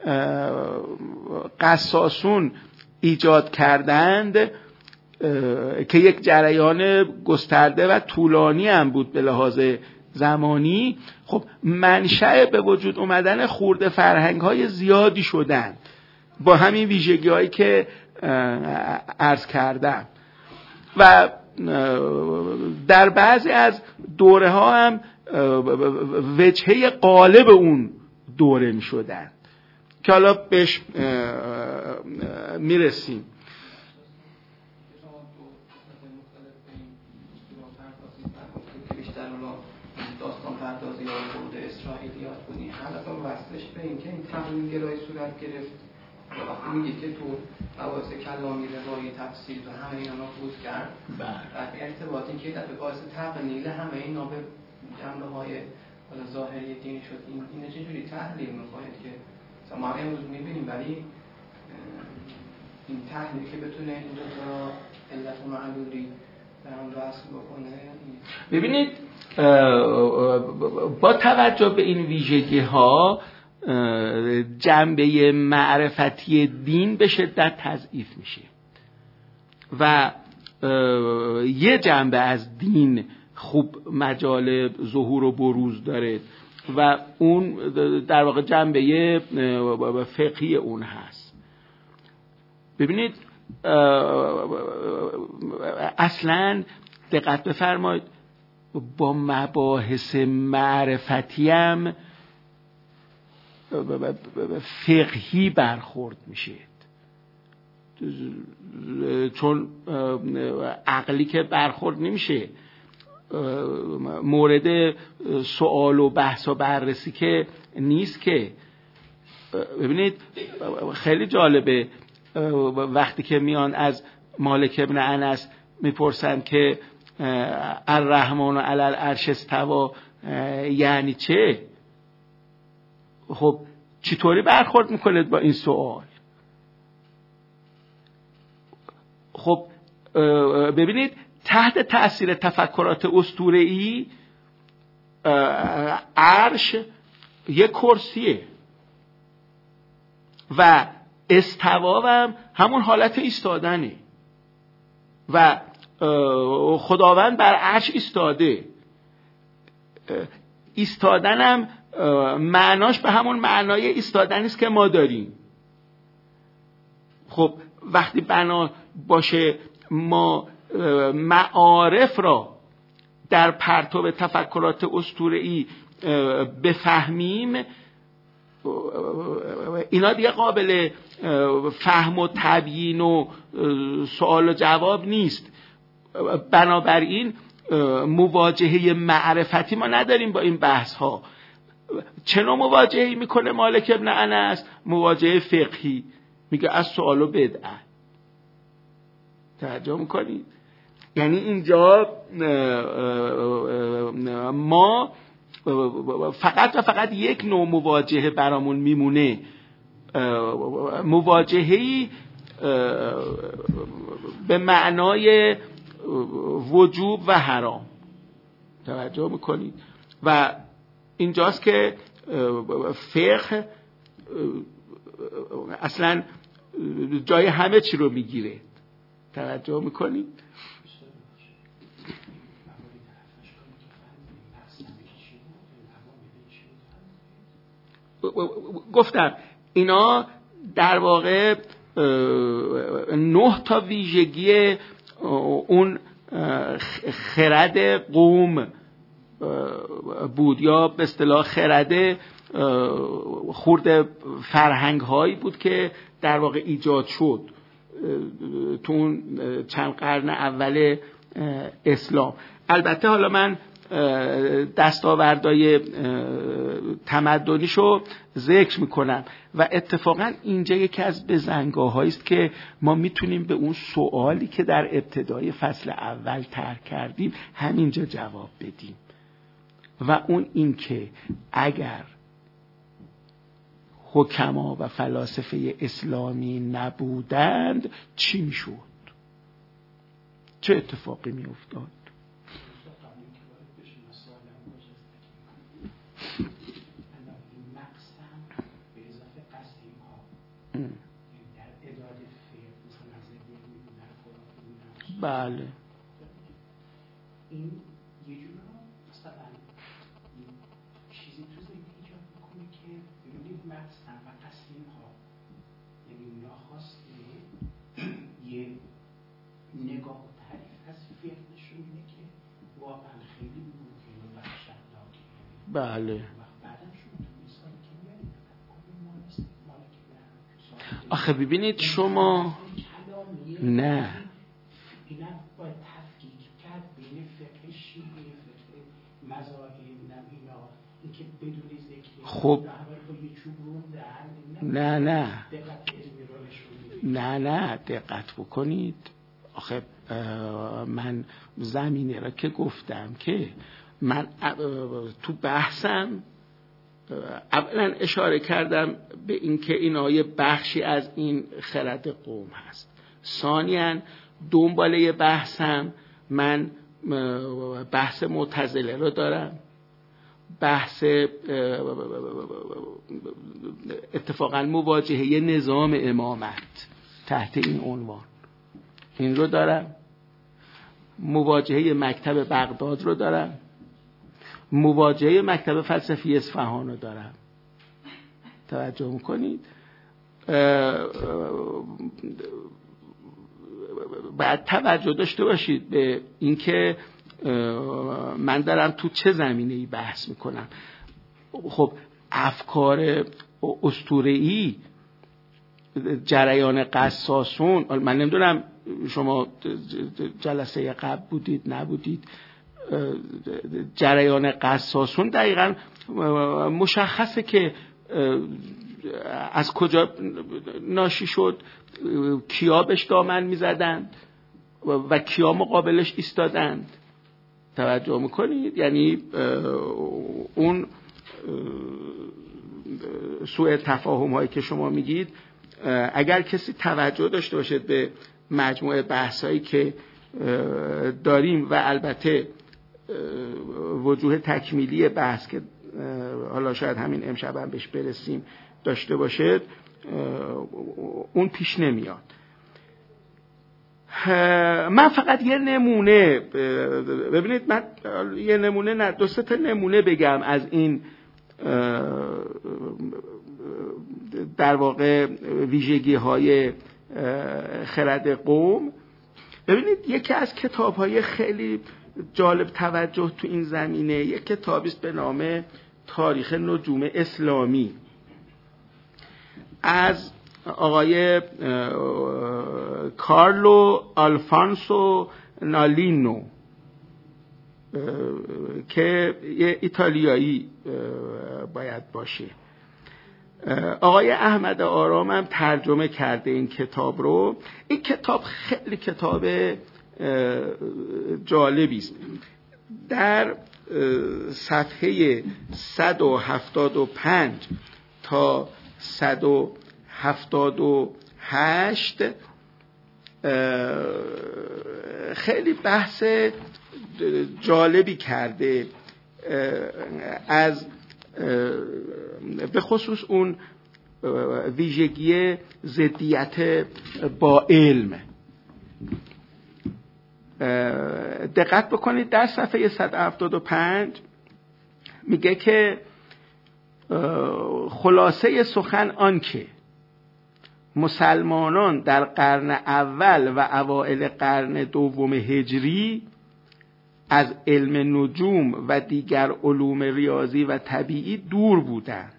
قصاصون ایجاد کردند که یک جریان گسترده و طولانی هم بود به لحاظ زمانی، خب منشأ به وجود اومدن خرد فرهنگ های زیادی شدن با همین ویژگی هایی که عرض کردم و در بعضی از دوره ها هم وجهه غالب اون دوره می شدن که حالا بهش میرسیم. داستان پردازی ها بود اسرائیلیات بودی حالا وصلش به این که این تحلیل گرایی صورت گرفت. وقتی میگید که تو مباحث کلامی روایی تفسیر و همه اینا نفوذ کرد و ارتباطی که در باعث تقلیل همه اینا به جنبه های ظاهری دینی شد، این چجوری تحلیل میکنید که ما امروز میبینیم ولی این تحلیل که بتونه این دو تا علت و معلولی در اون رو اصل بکنه؟ ببینید با توجه به این ویژگی ها جنبه معرفتی دین به شدت تضعیف میشه و یه جنبه از دین خوب مجال ظهور و بروز داره و اون در واقع جنبه فقهی اون هست. ببینید اصلا دقت بفرمایید با مباحث معرفتی هم فقهی برخورد میشه، چون عقلی که برخورد نمیشه، مورد سوال و بحث و بررسی که نیست که. ببینید خیلی جالبه وقتی که میان از مالک ابن انس میپرسن که الرحمن علی العرش استوی یعنی چه؟ خب چطوری برخورد میکنید با این سوال؟ خب ببینید تحت تأثیر تفکرات اسطوره‌ای عرش یک کرسیه و استوا هم همون حالت ایستادنه و خداوند بر عرش ایستاده. ایستادنم معناش به همون معنای ایستادنی است که ما داریم. خب وقتی بنا باشه ما معارف را در پرتو تفکرات اسطوره‌ای بفهمیم، اینا دیگه قابل فهم و تبیین و سوال و جواب نیست. بنابراین مواجهه معرفتی ما نداریم با این بحث ها. چه نوع مواجهه‌ای میکنه مالک ابن انس؟ مواجهه فقهی، میگه از سوال و بدعت. توجه میکنید؟ یعنی اینجا ما فقط و فقط یک نوع مواجهه برامون میمونه، مواجهه‌ای به معنای وجوب و حرام. توجه میکنید؟ و اینجاست که فقه اصلا جای همه چی رو میگیره. توجه میکنید؟ گفتم اینا در واقع 9 تا ویژگی اون خرد قوم بود، یا به اصطلاح خرد خورد فرهنگ هایی بود که در واقع ایجاد شد تو اون چند قرن اول اسلام. البته حالا من دستاوردهای تمدنیشو ذکر میکنم و اتفاقا اینجا یکی از بزنگاه‌هایی است که ما میتونیم به اون سوالی که در ابتدای فصل اول طرح کردیم همینجا جواب بدیم، و اون این که اگر حکما و فلاسفه اسلامی نبودند چی میشد؟ چه اتفاقی میافتاد؟ بله این یه جور مثلا چیزی تو ذهن ایجاد میکنه که ببینید مقصد و تصمیم ها، یعنی اونا خواسته یه نگاه و تعریف از فقه نشون میده که واقعا خیلی ممکنه و وحشتناکه. بله بعدم شما تو مثالی که میارید آخه ببینید شما نه اینا باید تفکیک کرد بین فقه شیعه، فقه مذاهب، اینا این که بدون ذکر خب نه دقت بکنید. آخه من زمینه را که گفتم که من تو بحثم اولا اشاره کردم به اینکه اینا یه بخشی از این خرد قوم هست. ثانیاً دنباله بحثم من بحث معتزله رو دارم، بحث اتفاقا مواجهه نظام امامت تحت این عنوان این رو دارم، مواجهه مکتب بغداد رو دارم، مواجهه مکتب فلسفی اصفهان رو دارم. توجه میکنید؟ باید توجه داشته باشید به اینکه من دارم تو چه زمینه‌ای بحث میکنم. خب افکار اسطوره‌ای، جریان قصاصون، من نمیدونم شما جلسه قبل بودید نبودید، جریان قصاصون دقیقاً مشخصه که از کجا ناشی شد، کیا بهش دامن میزدند و کیا مقابلش ایستادند. توجه میکنید؟ یعنی اون سوء تفاهم هایی که شما میگید، اگر کسی توجه داشته باشد به مجموعه بحث هایی که داریم و البته وجوه تکمیلی بحث که حالا شاید همین امشب هم بهش برسیم داشته باشد، اون پیش نمیاد. من فقط یه نمونه، ببینید من یه نمونه نه 2-3 تا نمونه بگم از این در واقع ویژگی های خرد قوم. ببینید یکی از کتاب‌های خیلی جالب توجه تو این زمینه یک کتابی است به نام تاریخ نجوم اسلامی از آقای کارلو آلفانسو نالینو که یه ایتالیایی باید باشه. آقای احمد آرام هم ترجمه کرده این کتاب رو. این کتاب خیلی کتاب جالبی است. در صفحه 175 تا 178 خیلی بحث جالبی کرده از به خصوص اون ویژگی ضدیت با علم. دقت بکنید در صفحه 175 میگه که خلاصه سخن آن که مسلمانان در قرن اول و اوائل قرن دوم هجری از علم نجوم و دیگر علوم ریاضی و طبیعی دور بودند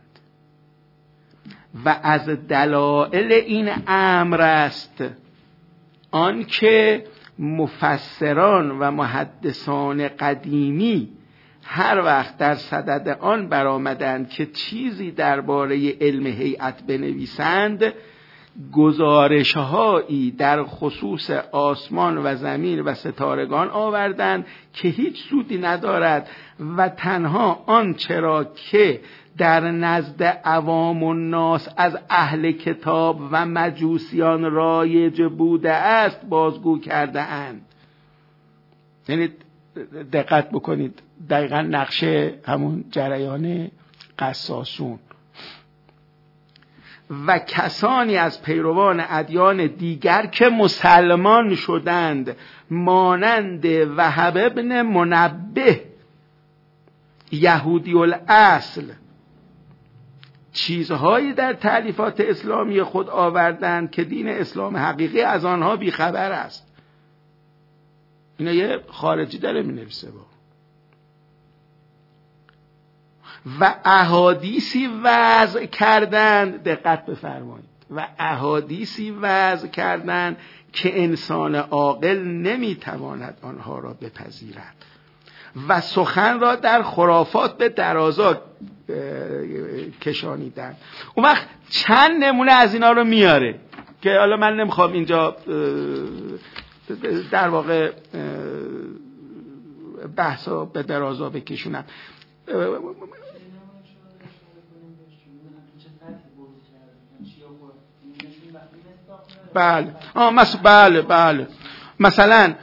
و از دلایل این امر است آنکه مفسران و محدثان قدیمی هر وقت در صدد آن برآمدند که چیزی درباره علم هیئت بنویسند گزارش‌هایی در خصوص آسمان و زمین و ستارگان آوردند که هیچ سودی ندارد و تنها آنچه را که در نزد عوام الناس از اهل کتاب و مجوسیان رایج بوده است بازگو کرده اند. یعنی دقت بکنید دقیقا نقشه همون جریان قصاصون. و کسانی از پیروان ادیان دیگر که مسلمان شدند مانند وهب ابن منبه یهودی الاصل چیزهایی در تألیفات اسلامی خود آوردند که دین اسلام حقیقی از آنها بیخبر است. اینا یه خارجی داره می نویسه و احادیثی وضع کردند، دقت بفرمایید، و احادیثی وضع کردند که انسان عاقل نمیتواند آنها را بپذیرد و سخن را در خرافات به درازا کشانیدند. اون وقت چند نمونه از اینا رو میاره که حالا من نمیخوام اینجا در واقع بحثا به درازا بکشونم. بله مثلا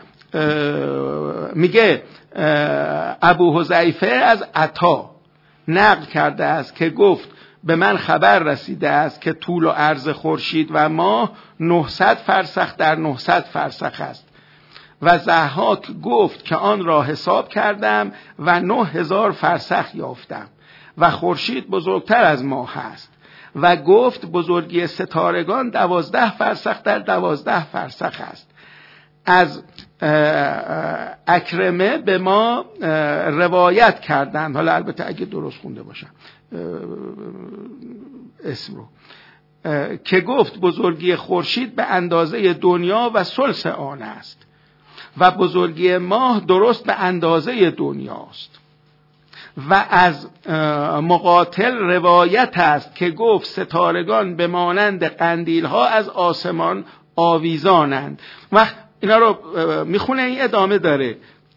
میگه ابو حذیفه از عطا نقل کرده است که گفت به من خبر رسیده است که طول و عرض خورشید و ماه 900 فرسخ در 900 فرسخ است و ضحاک گفت که آن را حساب کردم و 9000 فرسخ یافتم و خورشید بزرگتر از ماه است و گفت بزرگی ستارگان 12 فرسخ در 12 فرسخ است. از اکرمه به ما روایت کردند، حالا البته اگه درست خونده باشم اسم رو، که گفت بزرگی خورشید به اندازه دنیا و ثلث آن است و بزرگی ماه درست به اندازه دنیاست. و از مقاتل روایت است که گفت ستارگان به مانند قندیل ها از آسمان آویزانند. وقت اینا رو میخونه، این ادامه داره.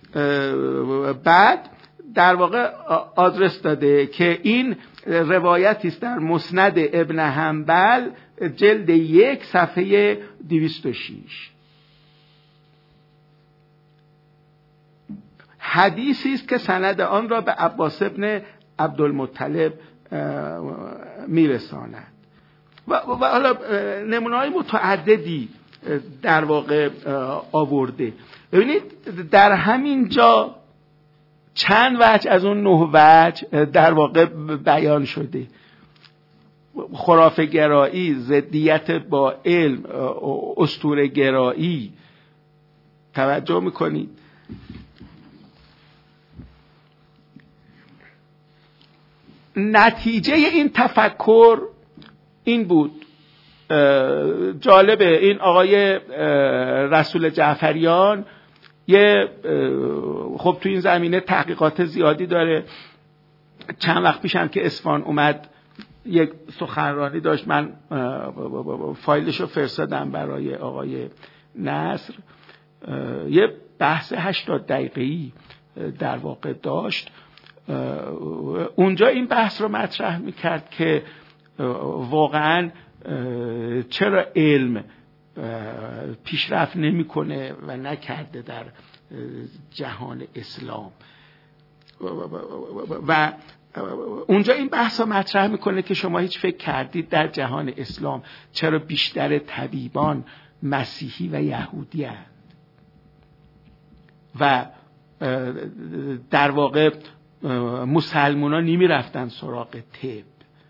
بعد در واقع آدرس داده که این روایتی است در مسند ابن حنبل جلد 1 صفحه 206. حدیثی است که سند آن را به عباس ابن عبدالمطلب میرساند و حالا نمونه‌های متعددی در واقع آورده. ببینید در همین جا چند وجه از اون 9 وجه در واقع بیان شده. خرافه گرایی، ضدیت با علم، اسطوره گرایی، توجه میکنید؟ نتیجه این تفکر این بود. جالبه این آقای رسول جعفریان خب تو این زمینه تحقیقات زیادی داره. چند وقت پیشم که اصفهان اومد یک سخنرانی داشت، من فایلشو فرستادم برای آقای نصر. یه بحث 80 دقیقه‌ای در واقع داشت. اونجا این بحث رو مطرح میکرد که واقعاً چرا علم پیشرفت نمیکنه و نکرده در جهان اسلام. و اونجا این بحث رو مطرح میکنه که شما هیچ فکر کردید در جهان اسلام چرا بیشتر طبیبان مسیحی و یهودی هستند و در واقع مسلمان ها نمی رفتن سراغ طب.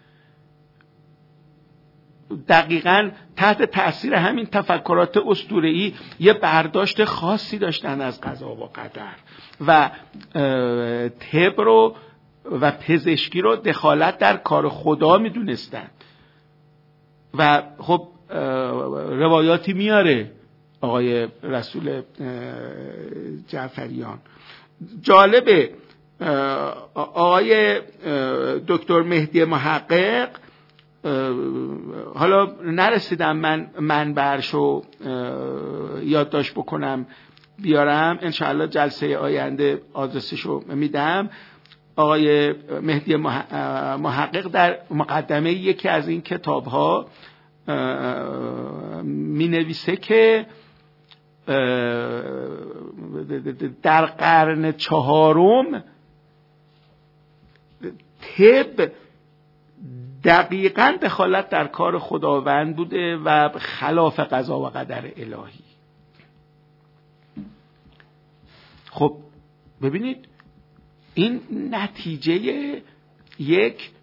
دقیقاً تحت تأثیر همین تفکرات اسطوره‌ای یه برداشت خاصی داشتن از قضا و قدر و طب رو و پزشکی رو دخالت در کار خدا می دونستن. و خب روایاتی میاره آقای رسول جعفریان. جالبه آقای دکتر مهدی محقق، حالا نرسیدم من منبعشو یادداشت بکنم بیارم، انشاءالله جلسه آینده آدرسشو میدم. آقای مهدی محقق در مقدمه یکی از این کتابها می نویسه که در قرن 4 طب دقیقاً دخالت در کار خداوند بوده و خلاف قضا و قدر الهی. خب ببینید این نتیجه یک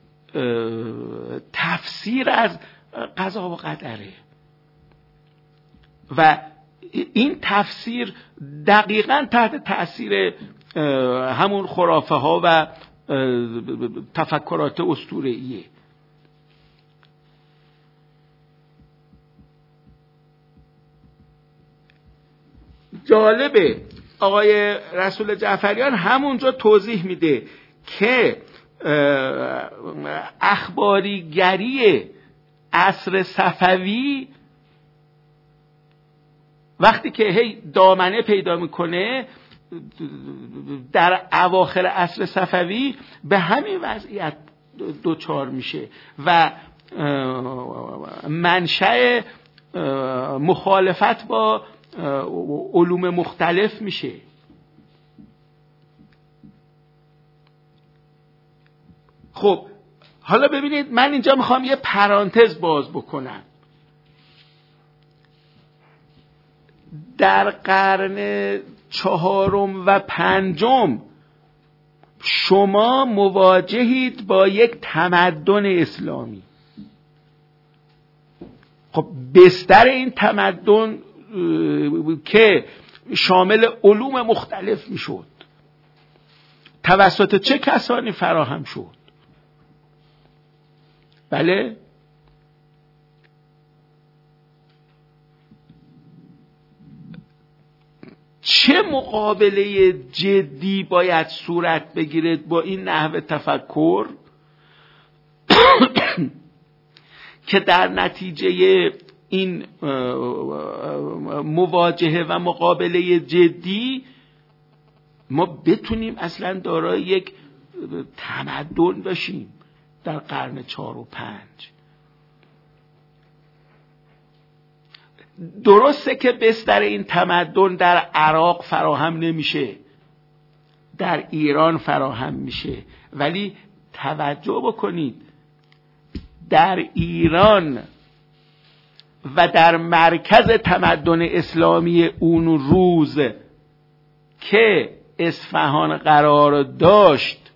تفسیر از قضا و قدره و این تفسیر دقیقاً تحت تأثیر همون خرافه ها و تفکرات اسطوره‌ایه. جالبه آقای رسول جعفریان همونجا توضیح میده که اخباریگری عصر صفوی وقتی که هی دامنه پیدا میکنه در اواخر عصر صفوی به همین وضعیت دوچار میشه و منشأ مخالفت با علوم مختلف میشه. خب حالا ببینید من اینجا میخوام یه پرانتز باز بکنم. در قرن 4 و 5 شما مواجهید با یک تمدن اسلامی. خب بستر این تمدن که شامل علوم مختلف میشد توسط چه کسانی فراهم شد؟ بله چه مقابله جدی باید صورت بگیرد با این نحو تفکر که در نتیجه این مواجهه و مقابله جدی ما بتونیم اصلا دارای یک تمدن باشیم در قرن 4 و 5. درسته که بستر این تمدن در عراق فراهم نمیشه، در ایران فراهم میشه، ولی توجه بکنید در ایران و در مرکز تمدن اسلامی اون روز که اصفهان قرار داشت،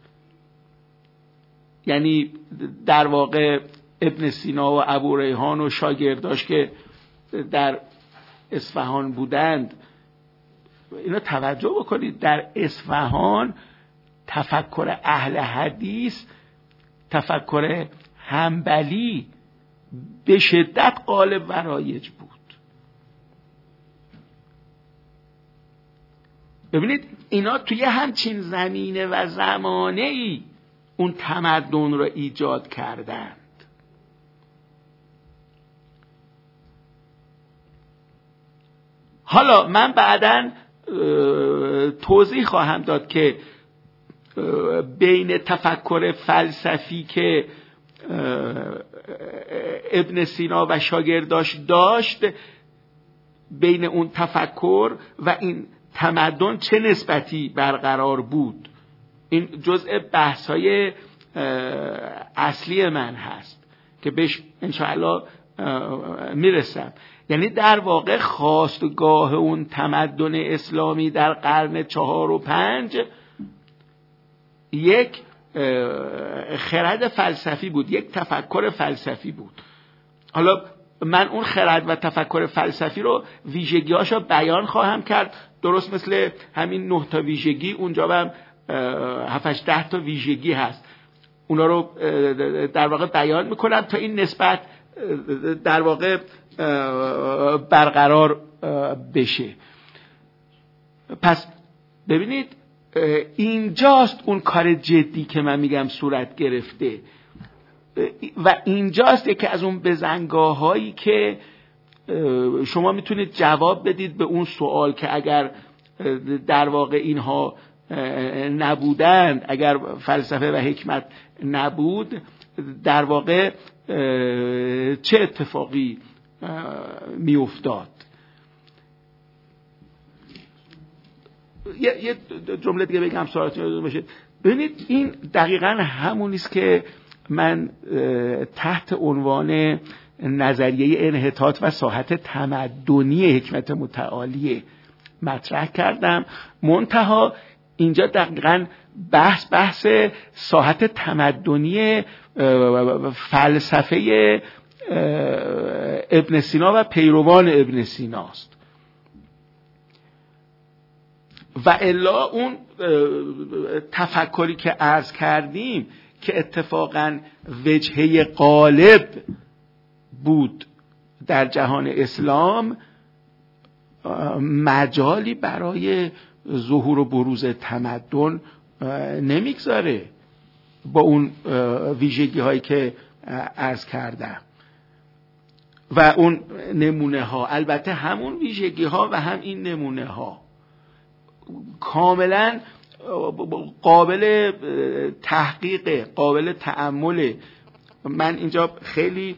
یعنی در واقع ابن سینا و ابو ریحان و شاگرداش که در اصفهان بودند اینو توجه بکنید، در اصفهان تفکر اهل حدیث، تفکر حنبلی به شدت غالب و رایج بود. ببینید اینا توی همچین زمینه و زمانه‌ای اون تمدن رو ایجاد کردند. حالا من بعداً توضیح خواهم داد که بین تفکر فلسفی که ابن سینا و شاگرداش داشت، بین اون تفکر و این تمدن چه نسبتی برقرار بود. این جزء بحث‌های اصلی من هست که بهش انشاءالله میرسم. یعنی در واقع خاستگاه اون تمدن اسلامی در قرن 4 و 5 یک خرد فلسفی بود، یک تفکر فلسفی بود. حالا من اون خرد و تفکر فلسفی رو ویژگی‌هاشو بیان خواهم کرد، درست مثل همین 9 تا ویژگی اونجا هم 7-10 تا ویژگی هست. اونا رو در واقع بیان میکنم تا این نسبت در واقع برقرار بشه. پس ببینید اینجاست اون کار جدی که من میگم صورت گرفته و اینجاست یکی از اون بزنگاهایی که شما میتونید جواب بدید به اون سوال که اگر در واقع اینها نبودند، اگر فلسفه و حکمت نبود، در واقع چه اتفاقی میافتاد. یه جمله دیگه بگم سوالاتون یادتون باشه. ببینید این دقیقاً همونی است که من تحت عنوان نظریه انحطاط و ساحت تمدنی حکمت متعالی مطرح کردم. منتها اینجا دقیقاً بحث ساحت تمدنی فلسفه ابن سینا و پیروان ابن سیناست. و الا اون تفکری که عرض کردیم که اتفاقاً وجهه غالب بود در جهان اسلام، مجالی برای ظهور و بروز تمدن نمیگذاره با اون ویژگی هایی که عرض کردم و اون نمونه ها. البته همون ویژگی ها و هم این نمونه ها کاملا قابل تحقیق، قابل تأمل. من اینجا خیلی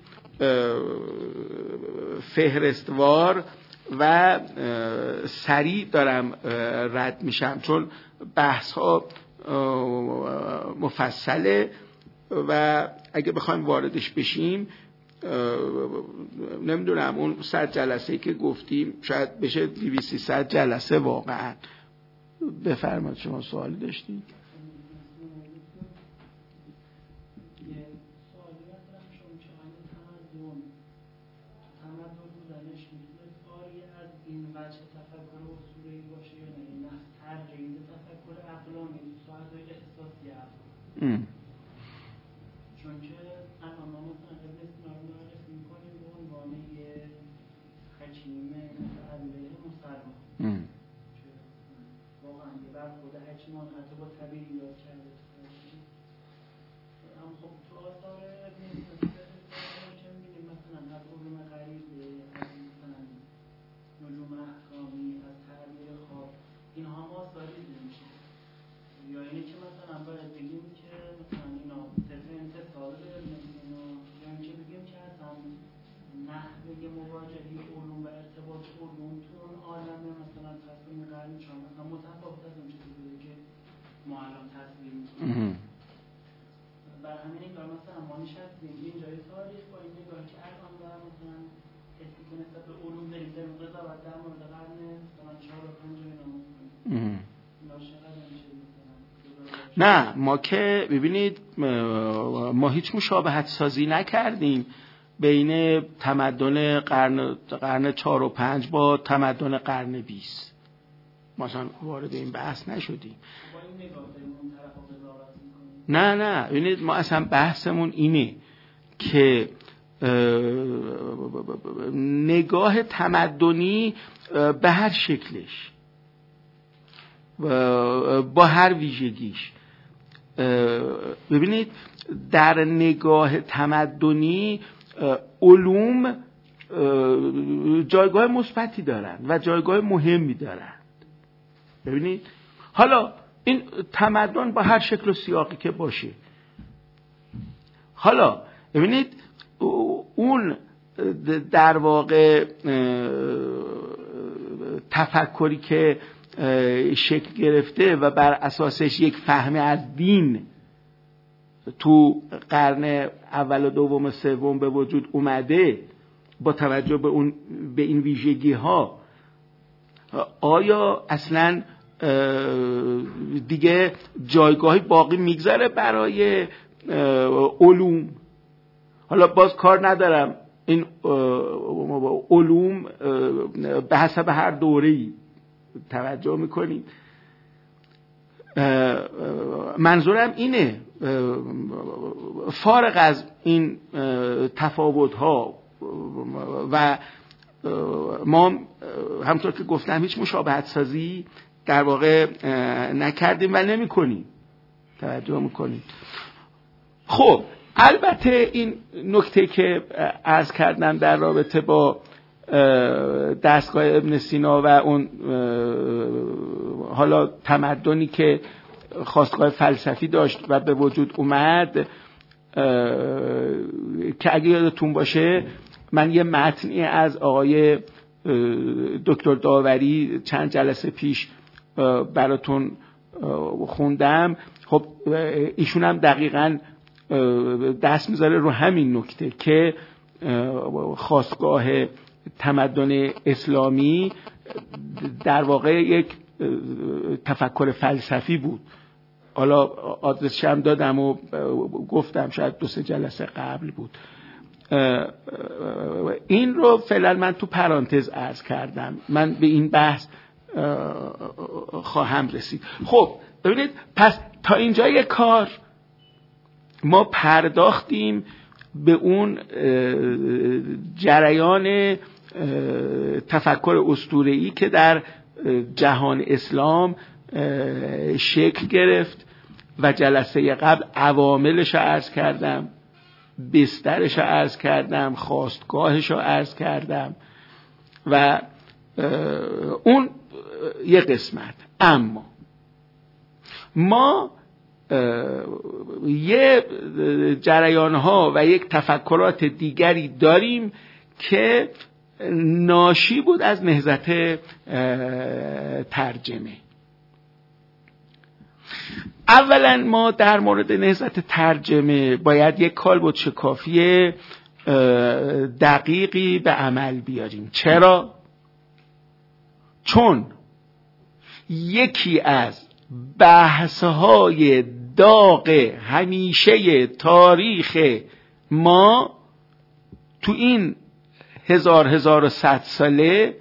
فهرستوار و سریع دارم رد میشم چون بحث ها مفصله و اگه بخوایم واردش بشیم نمیدونم اون 100 جلسه‌ای که گفتیم شاید بشه 200-300 جلسه واقعا. بفرمایید شما سوالی داشتید؟ چون که الان ما مثلا ابن سینا رو معرفی می‌کنیم به عنوان یه حکیم متعلق مسلمان که واقعا یه برخورد حکیمان حتی با طبیعیات کرده. اما خب تو آثار ابن سینا که می‌بینیم مثلا از علوم غریبه، از مثلا نجوم احکامی، از تعبیر خواب، اینها ما آثاری نمیشه. یا اینه که مثلا باید بگیم که مثلا اینا صرف انتصال اینا، یا اینکه بگیم که اصلا نحوه مواجهه علوم و ارتباط علوم تو اون عالم مثلا تصمیم قرن چون مثلا متفاوت از اون چیزی بوده که ما الان تصمیم میکنیم. برای همین نگاه مثلا ما نشستیم اینجای تاریخ با این نگاه که الان دارم مثلا حسی که نسبت به علوم داریم در قضاوت در مورد قرن مثلا 4 و 5 اینا میکنیم. نه ما که ببینید ما هیچ مشابهت سازی نکردیم بین تمدن قرن 4 و 5 با تمدن قرن 20. مثلا وارد این بحث نشدیم. نه ببینید ما اصلا بحثمون اینه که نگاه تمدنی به هر شکلش با هر ویژگیش، ببینید در نگاه تمدنی علوم جایگاه مثبتی دارند و جایگاه مهمی دارند. ببینید حالا این تمدن با هر شکل و سیاقی که باشه، حالا ببینید اون در واقع تفکری که شکل گرفته و بر اساسش یک فهم از دین تو قرن اول و دوم و سوم به وجود اومده، با توجه به این ویژگی ها، آیا اصلا دیگه جایگاهی باقی میگذاره برای علوم؟ حالا باز کار ندارم این علوم به حسب هر دوره‌ای توجه میکنیم. منظورم اینه فارغ از این تفاوت‌ها و ما همطور که گفتم هیچ مشابهت سازی در واقع نکردیم و نمی‌کنیم، توجه میکنیم. خب البته این نکته که عرض کردم در رابطه با دستگاه ابن سینا و اون حالا تمدنی که خاستگاه فلسفی داشت و به وجود اومد، که اگه یادتون باشه من یه متنی از آقای دکتر داوری چند جلسه پیش براتون خوندم. خب ایشون هم دقیقاً دست میذاره رو همین نکته که خاستگاه تمدن اسلامی در واقع یک تفکر فلسفی بود. حالا آدرسش هم دادم و گفتم شاید 2-3 جلسه قبل بود. این رو فعلا من تو پرانتز عرض کردم، من به این بحث خواهم رسید. خب ببینید پس تا اینجای کار ما پرداختیم به اون جریان تفکر اسطوره‌ای که در جهان اسلام شکل گرفت و جلسه قبل عواملش رو عرض کردم، بسترش رو عرض کردم، خاستگاهش رو عرض کردم و اون یه قسمت. اما ما یه جریان‌ها و یک تفکرات دیگری داریم که ناشی بود از نهضت ترجمه. اولا ما در مورد نهضت ترجمه باید یک کالبد شکافی دقیقی به عمل بیاریم. چرا؟ چون یکی از بحث‌های داغ همیشه تاریخ ما تو این 1100 ساله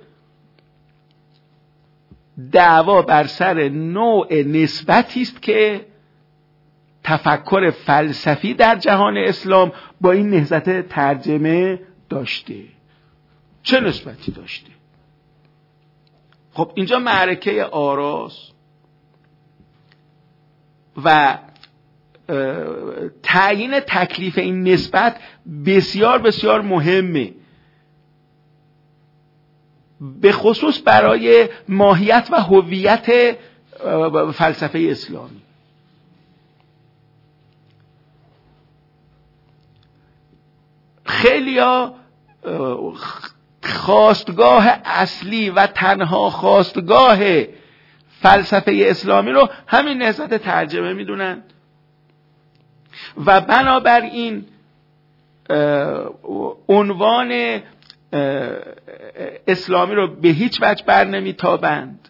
دعوا بر سر نوع نسبتی است که تفکر فلسفی در جهان اسلام با این نهضت ترجمه داشته. چه نسبتی داشته؟ خب اینجا معرکه آراست و تعیین تکلیف این نسبت بسیار بسیار مهمه، به خصوص برای ماهیت و هویت فلسفه اسلامی. خیلیا خواستگاه اصلی و تنها خواستگاه فلسفه اسلامی رو همین نهضت ترجمه میدونن و بنابراین عنوان اسلامی رو به هیچ وجه بر نمیتابند.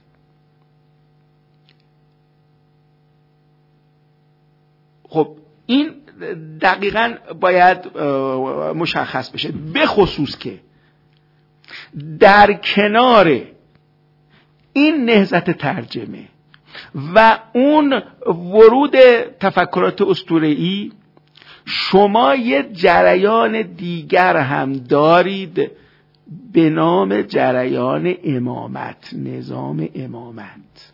خب این دقیقاً باید مشخص بشه، به خصوص که در کنار این نهضت ترجمه و اون ورود تفکرات اسطوره‌ای، شما یه جریان دیگر هم دارید به نام جریان امامت، نظام امامت.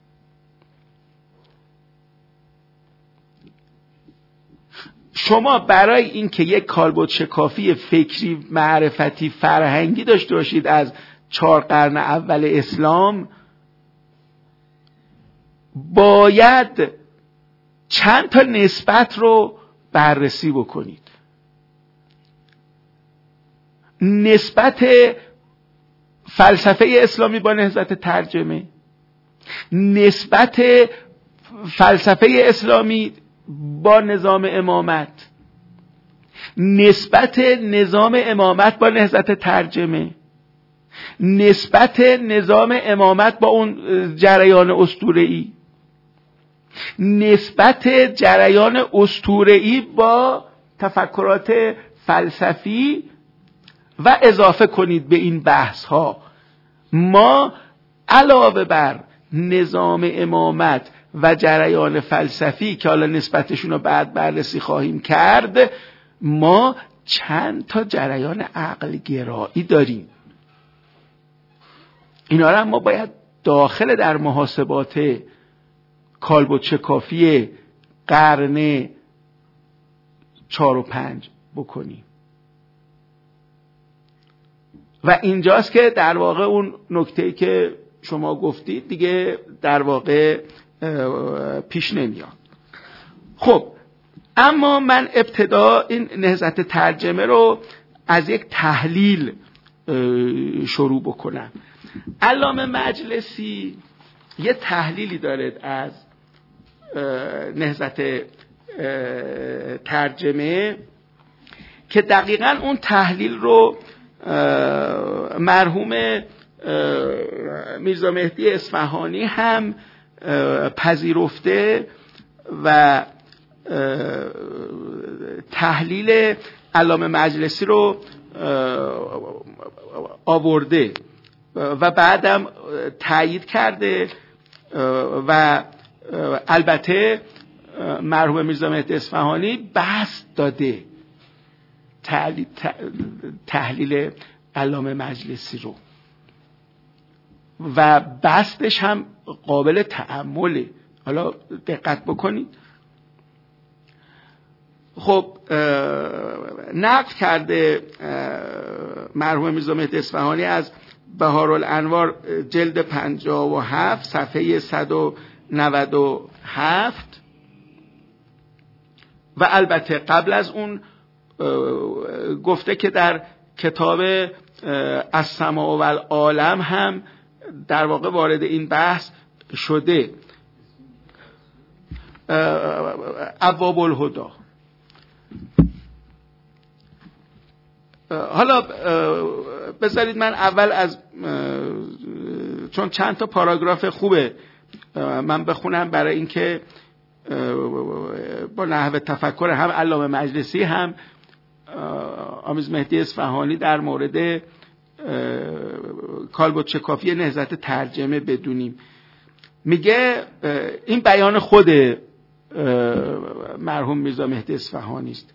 شما برای اینکه یک کالبد شکافی فکری، معرفتی، فرهنگی داشته باشید از 4 قرن اول اسلام، باید چند تا نسبت رو بررسی بکنید. نسبت فلسفه اسلامی با نهضت ترجمه، نسبت فلسفه اسلامی با نظام امامت، نسبت نظام امامت با نهضت ترجمه، نسبت نظام امامت با اون جریان اسطوره‌ای، نسبت جریان اسطوره‌ای با تفکرات فلسفی و اضافه کنید به این بحث ها. ما علاوه بر نظام امامت و جریان فلسفی که حالا نسبتشون رو بعد بررسی خواهیم کرد، ما چند تا جریان عقل گرایی داریم. اینا رو هم ما باید داخل در محاسبات کالبد شکافی قرن 4 و 5 بکنیم. و اینجاست که در واقع اون نکته‌ای که شما گفتید دیگه در واقع پیش نمیاد. خب اما من ابتدا این نهضت ترجمه رو از یک تحلیل شروع بکنم. علامه مجلسی یه تحلیلی دارد از نهضت ترجمه که دقیقاً اون تحلیل رو مرحوم میرزا مهدی اصفهانی هم پذیرفته و تحلیل علامه مجلسی رو آورده و بعدم تایید کرده و البته مرحوم میرزا مهدی اصفهانی بسط داده تحلیل علامه مجلسی رو و بسطش هم قابل تأمله. حالا دقت بکنید. خب نقل کرده مرحوم میرزا مهدی اصفهانی از بهارالانوار جلد 57 صفحه 197 و البته قبل از اون گفته که در کتاب السماء و العالم هم در واقع وارد این بحث شده. ابواب الهدی. حالا بذارید من اول از چون چند تا پاراگراف خوبه من بخونم برای اینکه با نحو تفکر هم علامه مجلسی هم آمیز مهدی اصفهانی در مورد کالبد شکافی نهضت ترجمه بدونیم. میگه این بیان خود مرحوم میرزا مهدی اصفهانی است.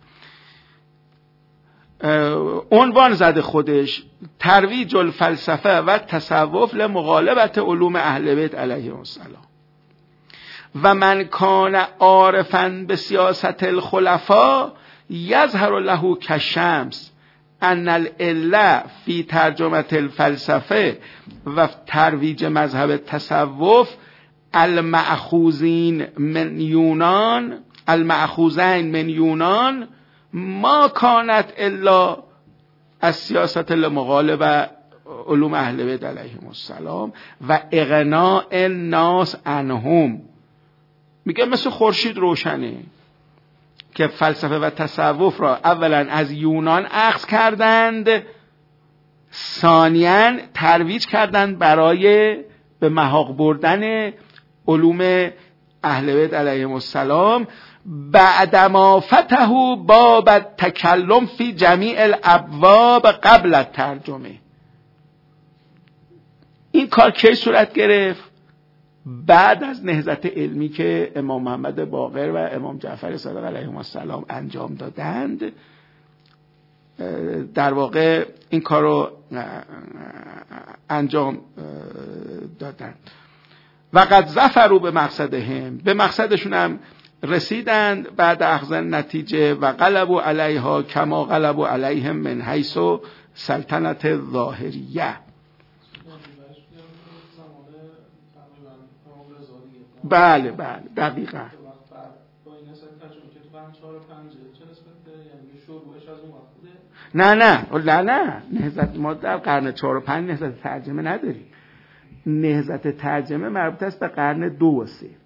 عنوان زده خودش ترویج الفلسفه و تصوف لمغالبت علوم اهل بیت علیهم السلام و من کان عارفا به سیاست الخلفاء یظهر له کالشمس ان العله فی ترجمه الفلسفه و ترویج مذهب التصوف المأخوذین من یونان ما کانت الا از سیاست المغالبه علوم اهل بیت علیهم السلام و اغناء الناس عنهم. میگه مثل خورشید روشنه که فلسفه و تصوف را اولا از یونان اخذ کردند، ثانیاً ترویج کردند برای به محاق بردن علوم اهل بیت علیهم السلام بعدما فتحوا باب التکلم فی جمیع الابواب قبل الترجمه. این کار کی صورت گرفت؟ بعد از نهضت علمی که امام محمد باقر و امام جعفر صادق علیهم السلام انجام دادند. در واقع این کار رو انجام دادند و قد ظفروا به مقصدهم، به مقصدشون هم رسیدند بعد اخذ نتیجه و غلبوا علیها کما غلبوا علیهم من حیث سلطنت ظاهریه. بله دقیقاً. نه نهضت ما در قرن 4 و 5 نهضت ترجمه نداریم. نهضت ترجمه مربوط است به قرن 2 و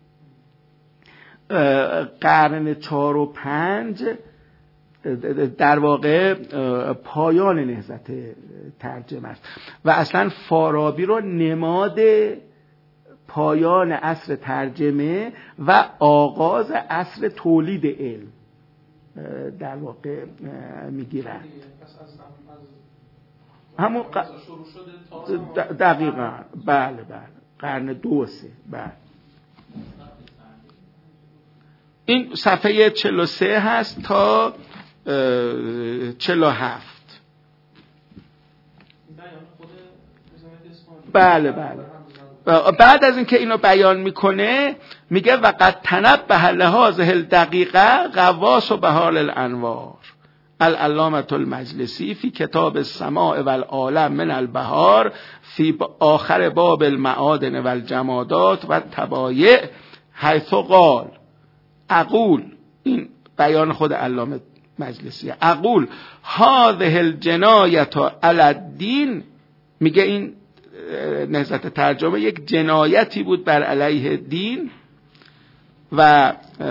3. قرن 4 و 5 در واقع پایان نهضت ترجمه است و اصلا فارابی رو نماد پایان عصر ترجمه و آغاز عصر تولید علم در واقع میگیرن. همون دقیقاً بله قرن 2 و 3. بله این صفحه 43 هست تا 47. بله بعد از اینکه اینو بیان میکنه میگه وقد تنبه لهذه الدقیقه غواص بحار الانوار العلامة المجلسی فی کتاب السماء والعالم من البحار فی آخر باب المعادن والجمادات و الطبایع حیث قال اقول، این بیان خود علامه مجلسی، اقول هذه الجنایة علی الدین، میگه این نهضت ترجمه یک جنایتی بود بر علیه دین و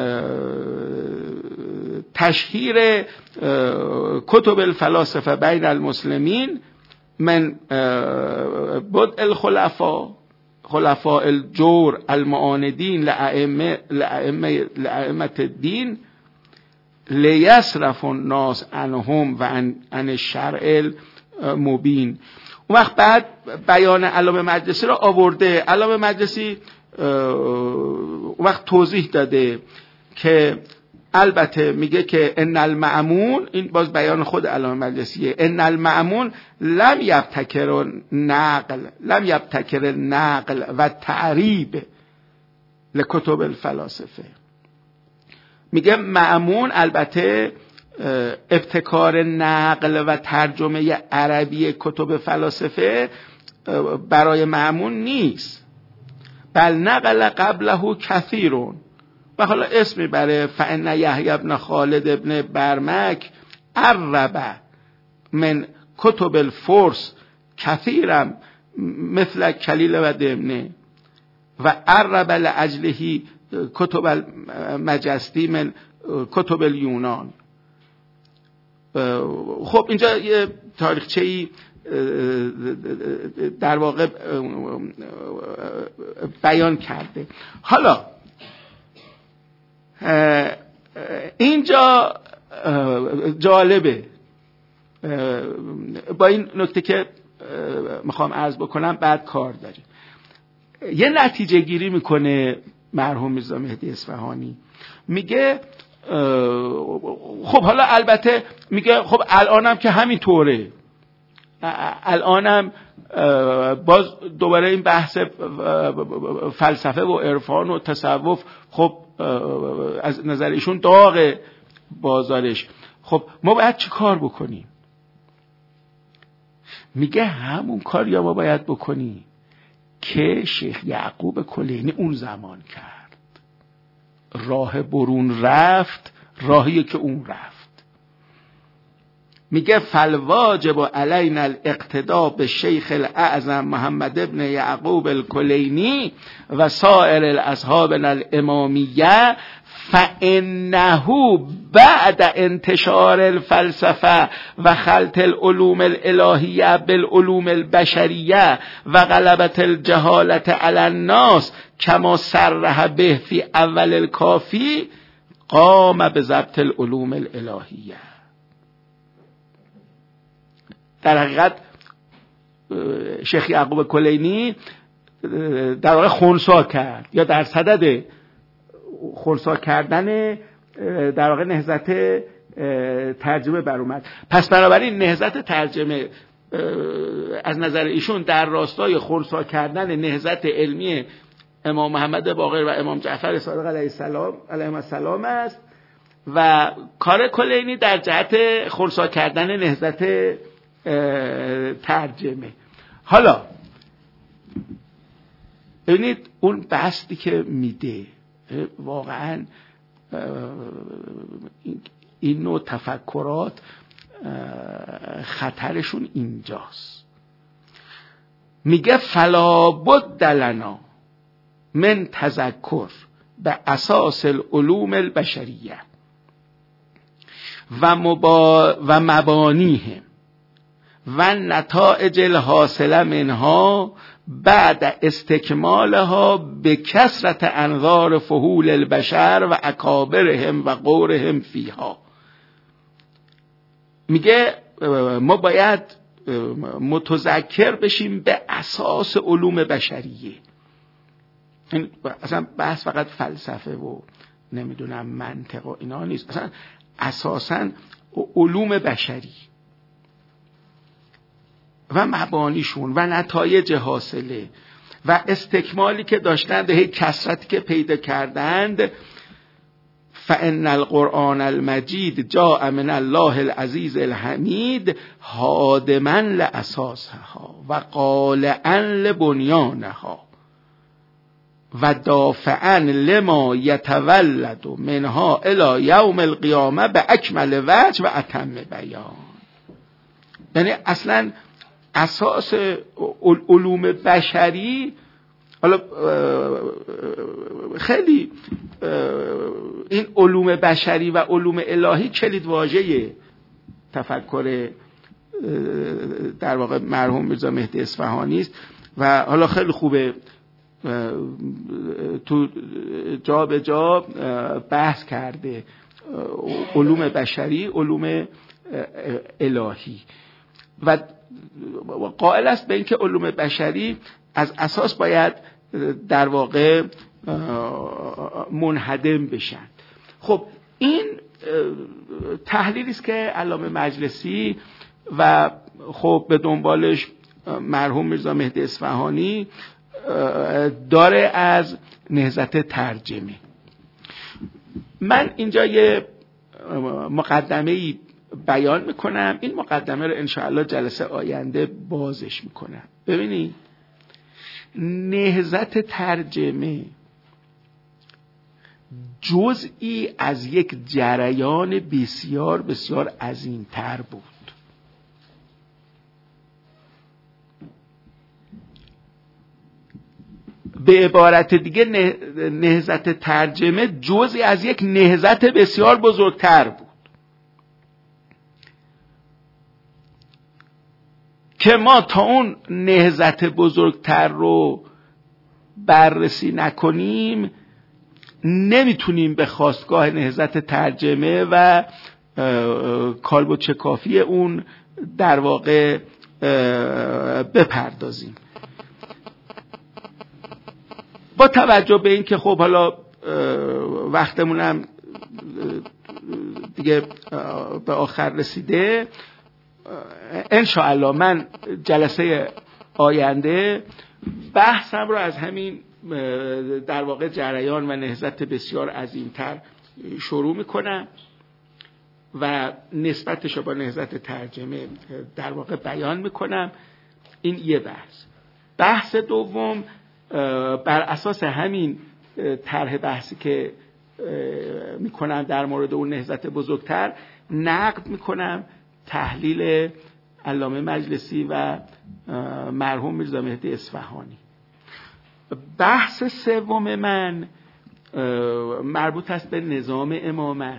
تشهیر کتب الفلاسفه بین المسلمین من بدء خلفاء الجور المعاندین لأئمة الدین لیصرف الناس عنهم و عن الشرع المبین. اون وقت بعد بیان علامه مجلسی را آورده. علامه مجلسی اون وقت توضیح داده که البته میگه که ان المأمون، این باز بیان خود علامه مجلسیه، ان المأمون لم یبتکر النقل و تعریب لکتب الفلاسفه. میگه مأمون البته ابتکار نقل و ترجمه عربی کتب فلاسفه برای مأمون نیست، بل نقل قبله کثیرون. و حالا اسمی برای فإن یحیی ابن خالد ابن برمک عرب من کتب الفرس کثیرم مثل کلیل و دمنه و عرب لأجله کتب المجستی من کتب الیونان. خب اینجا یه تاریخچه‌ای در واقع بیان کرده. حالا اینجا جالبه، با این نکته که میخوام عرض بکنم بعد کار داره. یه نتیجه گیری میکنه مرحوم میرزا مهدی اصفهانی، میگه خب حالا البته میگه خب الانم که همین طوره، الانم باز دوباره این بحث فلسفه و عرفان و تصوف خب از نظر ایشون داغ بازارش. خب ما باید چی کار بکنیم؟ میگه همون کار یا ما باید بکنیم که شیخ یعقوب کلینی اون زمان کرد. راه برون رفت راهی که اون رفت. میگه فالواجب علینا الاقتداء به شیخ الاعظم محمد ابن یعقوب الکلینی و سایر الاصحاب الامامیه فانه بعد انتشار الفلسفه و خلط العلوم الالهیه بالعلوم البشریه و غلبت الجهالت علی الناس کما صرح به فی اول الکافی قام بضبط العلوم الالهیه. در حقیقت شیخ یعقوب کلینی در واقع خنثی کرد یا در صدد خنثی کردن در واقع نهضت ترجمه بر اومد. پس بنابراین نهضت ترجمه از نظر ایشون در راستای خنثی کردن نهضت علمی امام محمد باقر و امام جعفر صادق علیهم السلام است و کار کلینی در جهت خنثی کردن نهضت ترجمه. حالا ببینید اون بستی که میده واقعا این نوع تفکرات خطرشون اینجاست. میگه فلا بد لنا من تذکر به اساس العلوم البشریه و مبانیهم و نتائج الحاصله منها بعد استکمالها به کثرت انظار فحول البشر و اکابرهم و غورهم فیها. میگه ما باید متذکر بشیم به اساس علوم بشریه. این اصلا بحث فقط فلسفه و نمیدونم منطق و اینا نیست، اصلا اساساً علوم بشری و مبانیشون و نتایج حاصله و استکمالی که داشتند، هی کثرتی که پیدا کردند. فإن القرآن المجید جاء من الله العزیز الحمید هادما لأساسها و قالعا لبنیانها و دافعا لما یتولد منها الی یوم القیامه به اکمل وجه و اتم بیان. یعنی اصلا اساس علوم بشری، حالا خیلی این علوم بشری و علوم الهی کلید واژه تفکر در واقع مرحوم میرزا مهدی اصفهانی است و حالا خیلی خوبه تو جا به جا بحث کرده علوم بشری، علوم الهی و قائل است به اینکه علوم بشری از اساس باید در واقع منهدم بشن. خب این تحلیلی است که علامه مجلسی و خب به دنبالش مرحوم میرزا مهدی اصفهانی داره از نهضت ترجمه. من اینجا یه مقدمه‌ای بیان میکنم، این مقدمه رو انشاءالله جلسه آینده بازش میکنم. ببینید نهضت ترجمه جزئی از یک جریان بسیار بسیار عظیم‌تر بود. به عبارت دیگه نهضت ترجمه جزئی از یک نهضت بسیار بزرگتر بود که ما تا اون نهضت بزرگتر رو بررسی نکنیم نمیتونیم به خاستگاه نهضت ترجمه و کالبد شکافی اون در واقع بپردازیم. با توجه به این که خب حالا وقتمونم دیگه به آخر رسیده، انشاءالله من جلسه آینده بحثم رو از همین در واقع جریان و نهضت بسیار عظیمتر شروع میکنم و نسبتش رو با نهضت ترجمه در واقع بیان میکنم. این یه بحث دوم بر اساس همین طرح بحثی که میکنم در مورد اون نهضت بزرگتر نقد میکنم تحلیل علامه مجلسی و مرحوم میرزا مهدی اصفهانی. بحث سوم من مربوط است به نظام امامت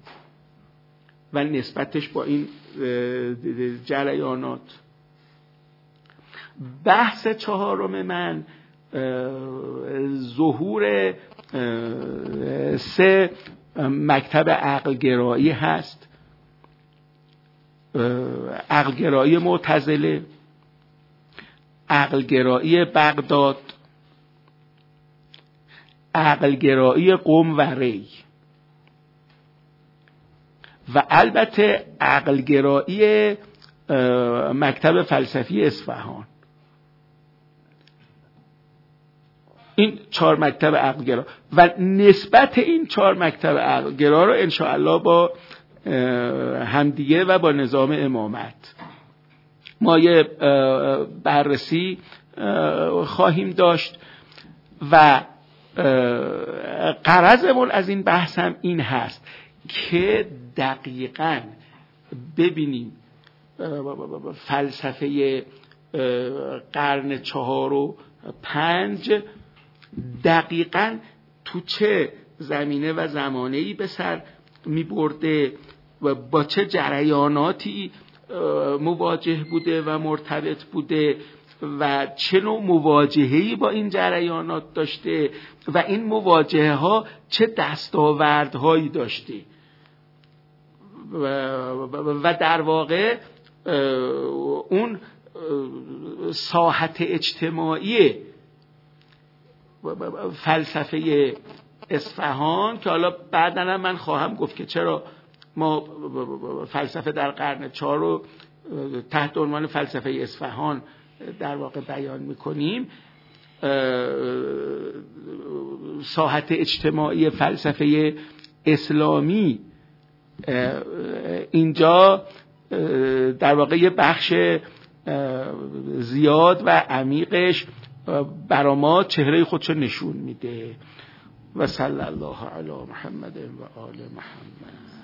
و نسبتش با این جریانات. بحث چهارم من ظهور 3 مکتب عقلگرایی هست: عقلگرایی معتزله، عقلگرایی بغداد، عقلگرایی قم و ری و البته عقلگرایی مکتب فلسفی اصفهان. این 4 مکتب عقلگرا و نسبت این 4 مکتب عقلگرا رو انشاءالله با همدیگه و با نظام امامت ما یه بررسی خواهیم داشت و غرضمون از این بحث هم این هست که دقیقاً ببینیم فلسفه قرن 4 و 5 دقیقاً تو چه زمینه و زمانه‌ای به سر می‌برده و با چه جریاناتی مواجه بوده و مرتبط بوده و چه نوع مواجهه‌ای با این جریانات داشته و این مواجهه‌ها چه دستاوردهایی داشته و در واقع اون ساحت اجتماعی فلسفه اصفهان که حالا بعداً من خواهم گفت که چرا ما فلسفه در قرن 4 رو تحت عنوان فلسفه اصفهان در واقع بیان میکنیم، ساحت اجتماعی فلسفه اسلامی اینجا در واقع یه بخش زیاد و عمیقش برا ما چهره خودشو نشون میده. و صلی الله علی محمد و آل محمد.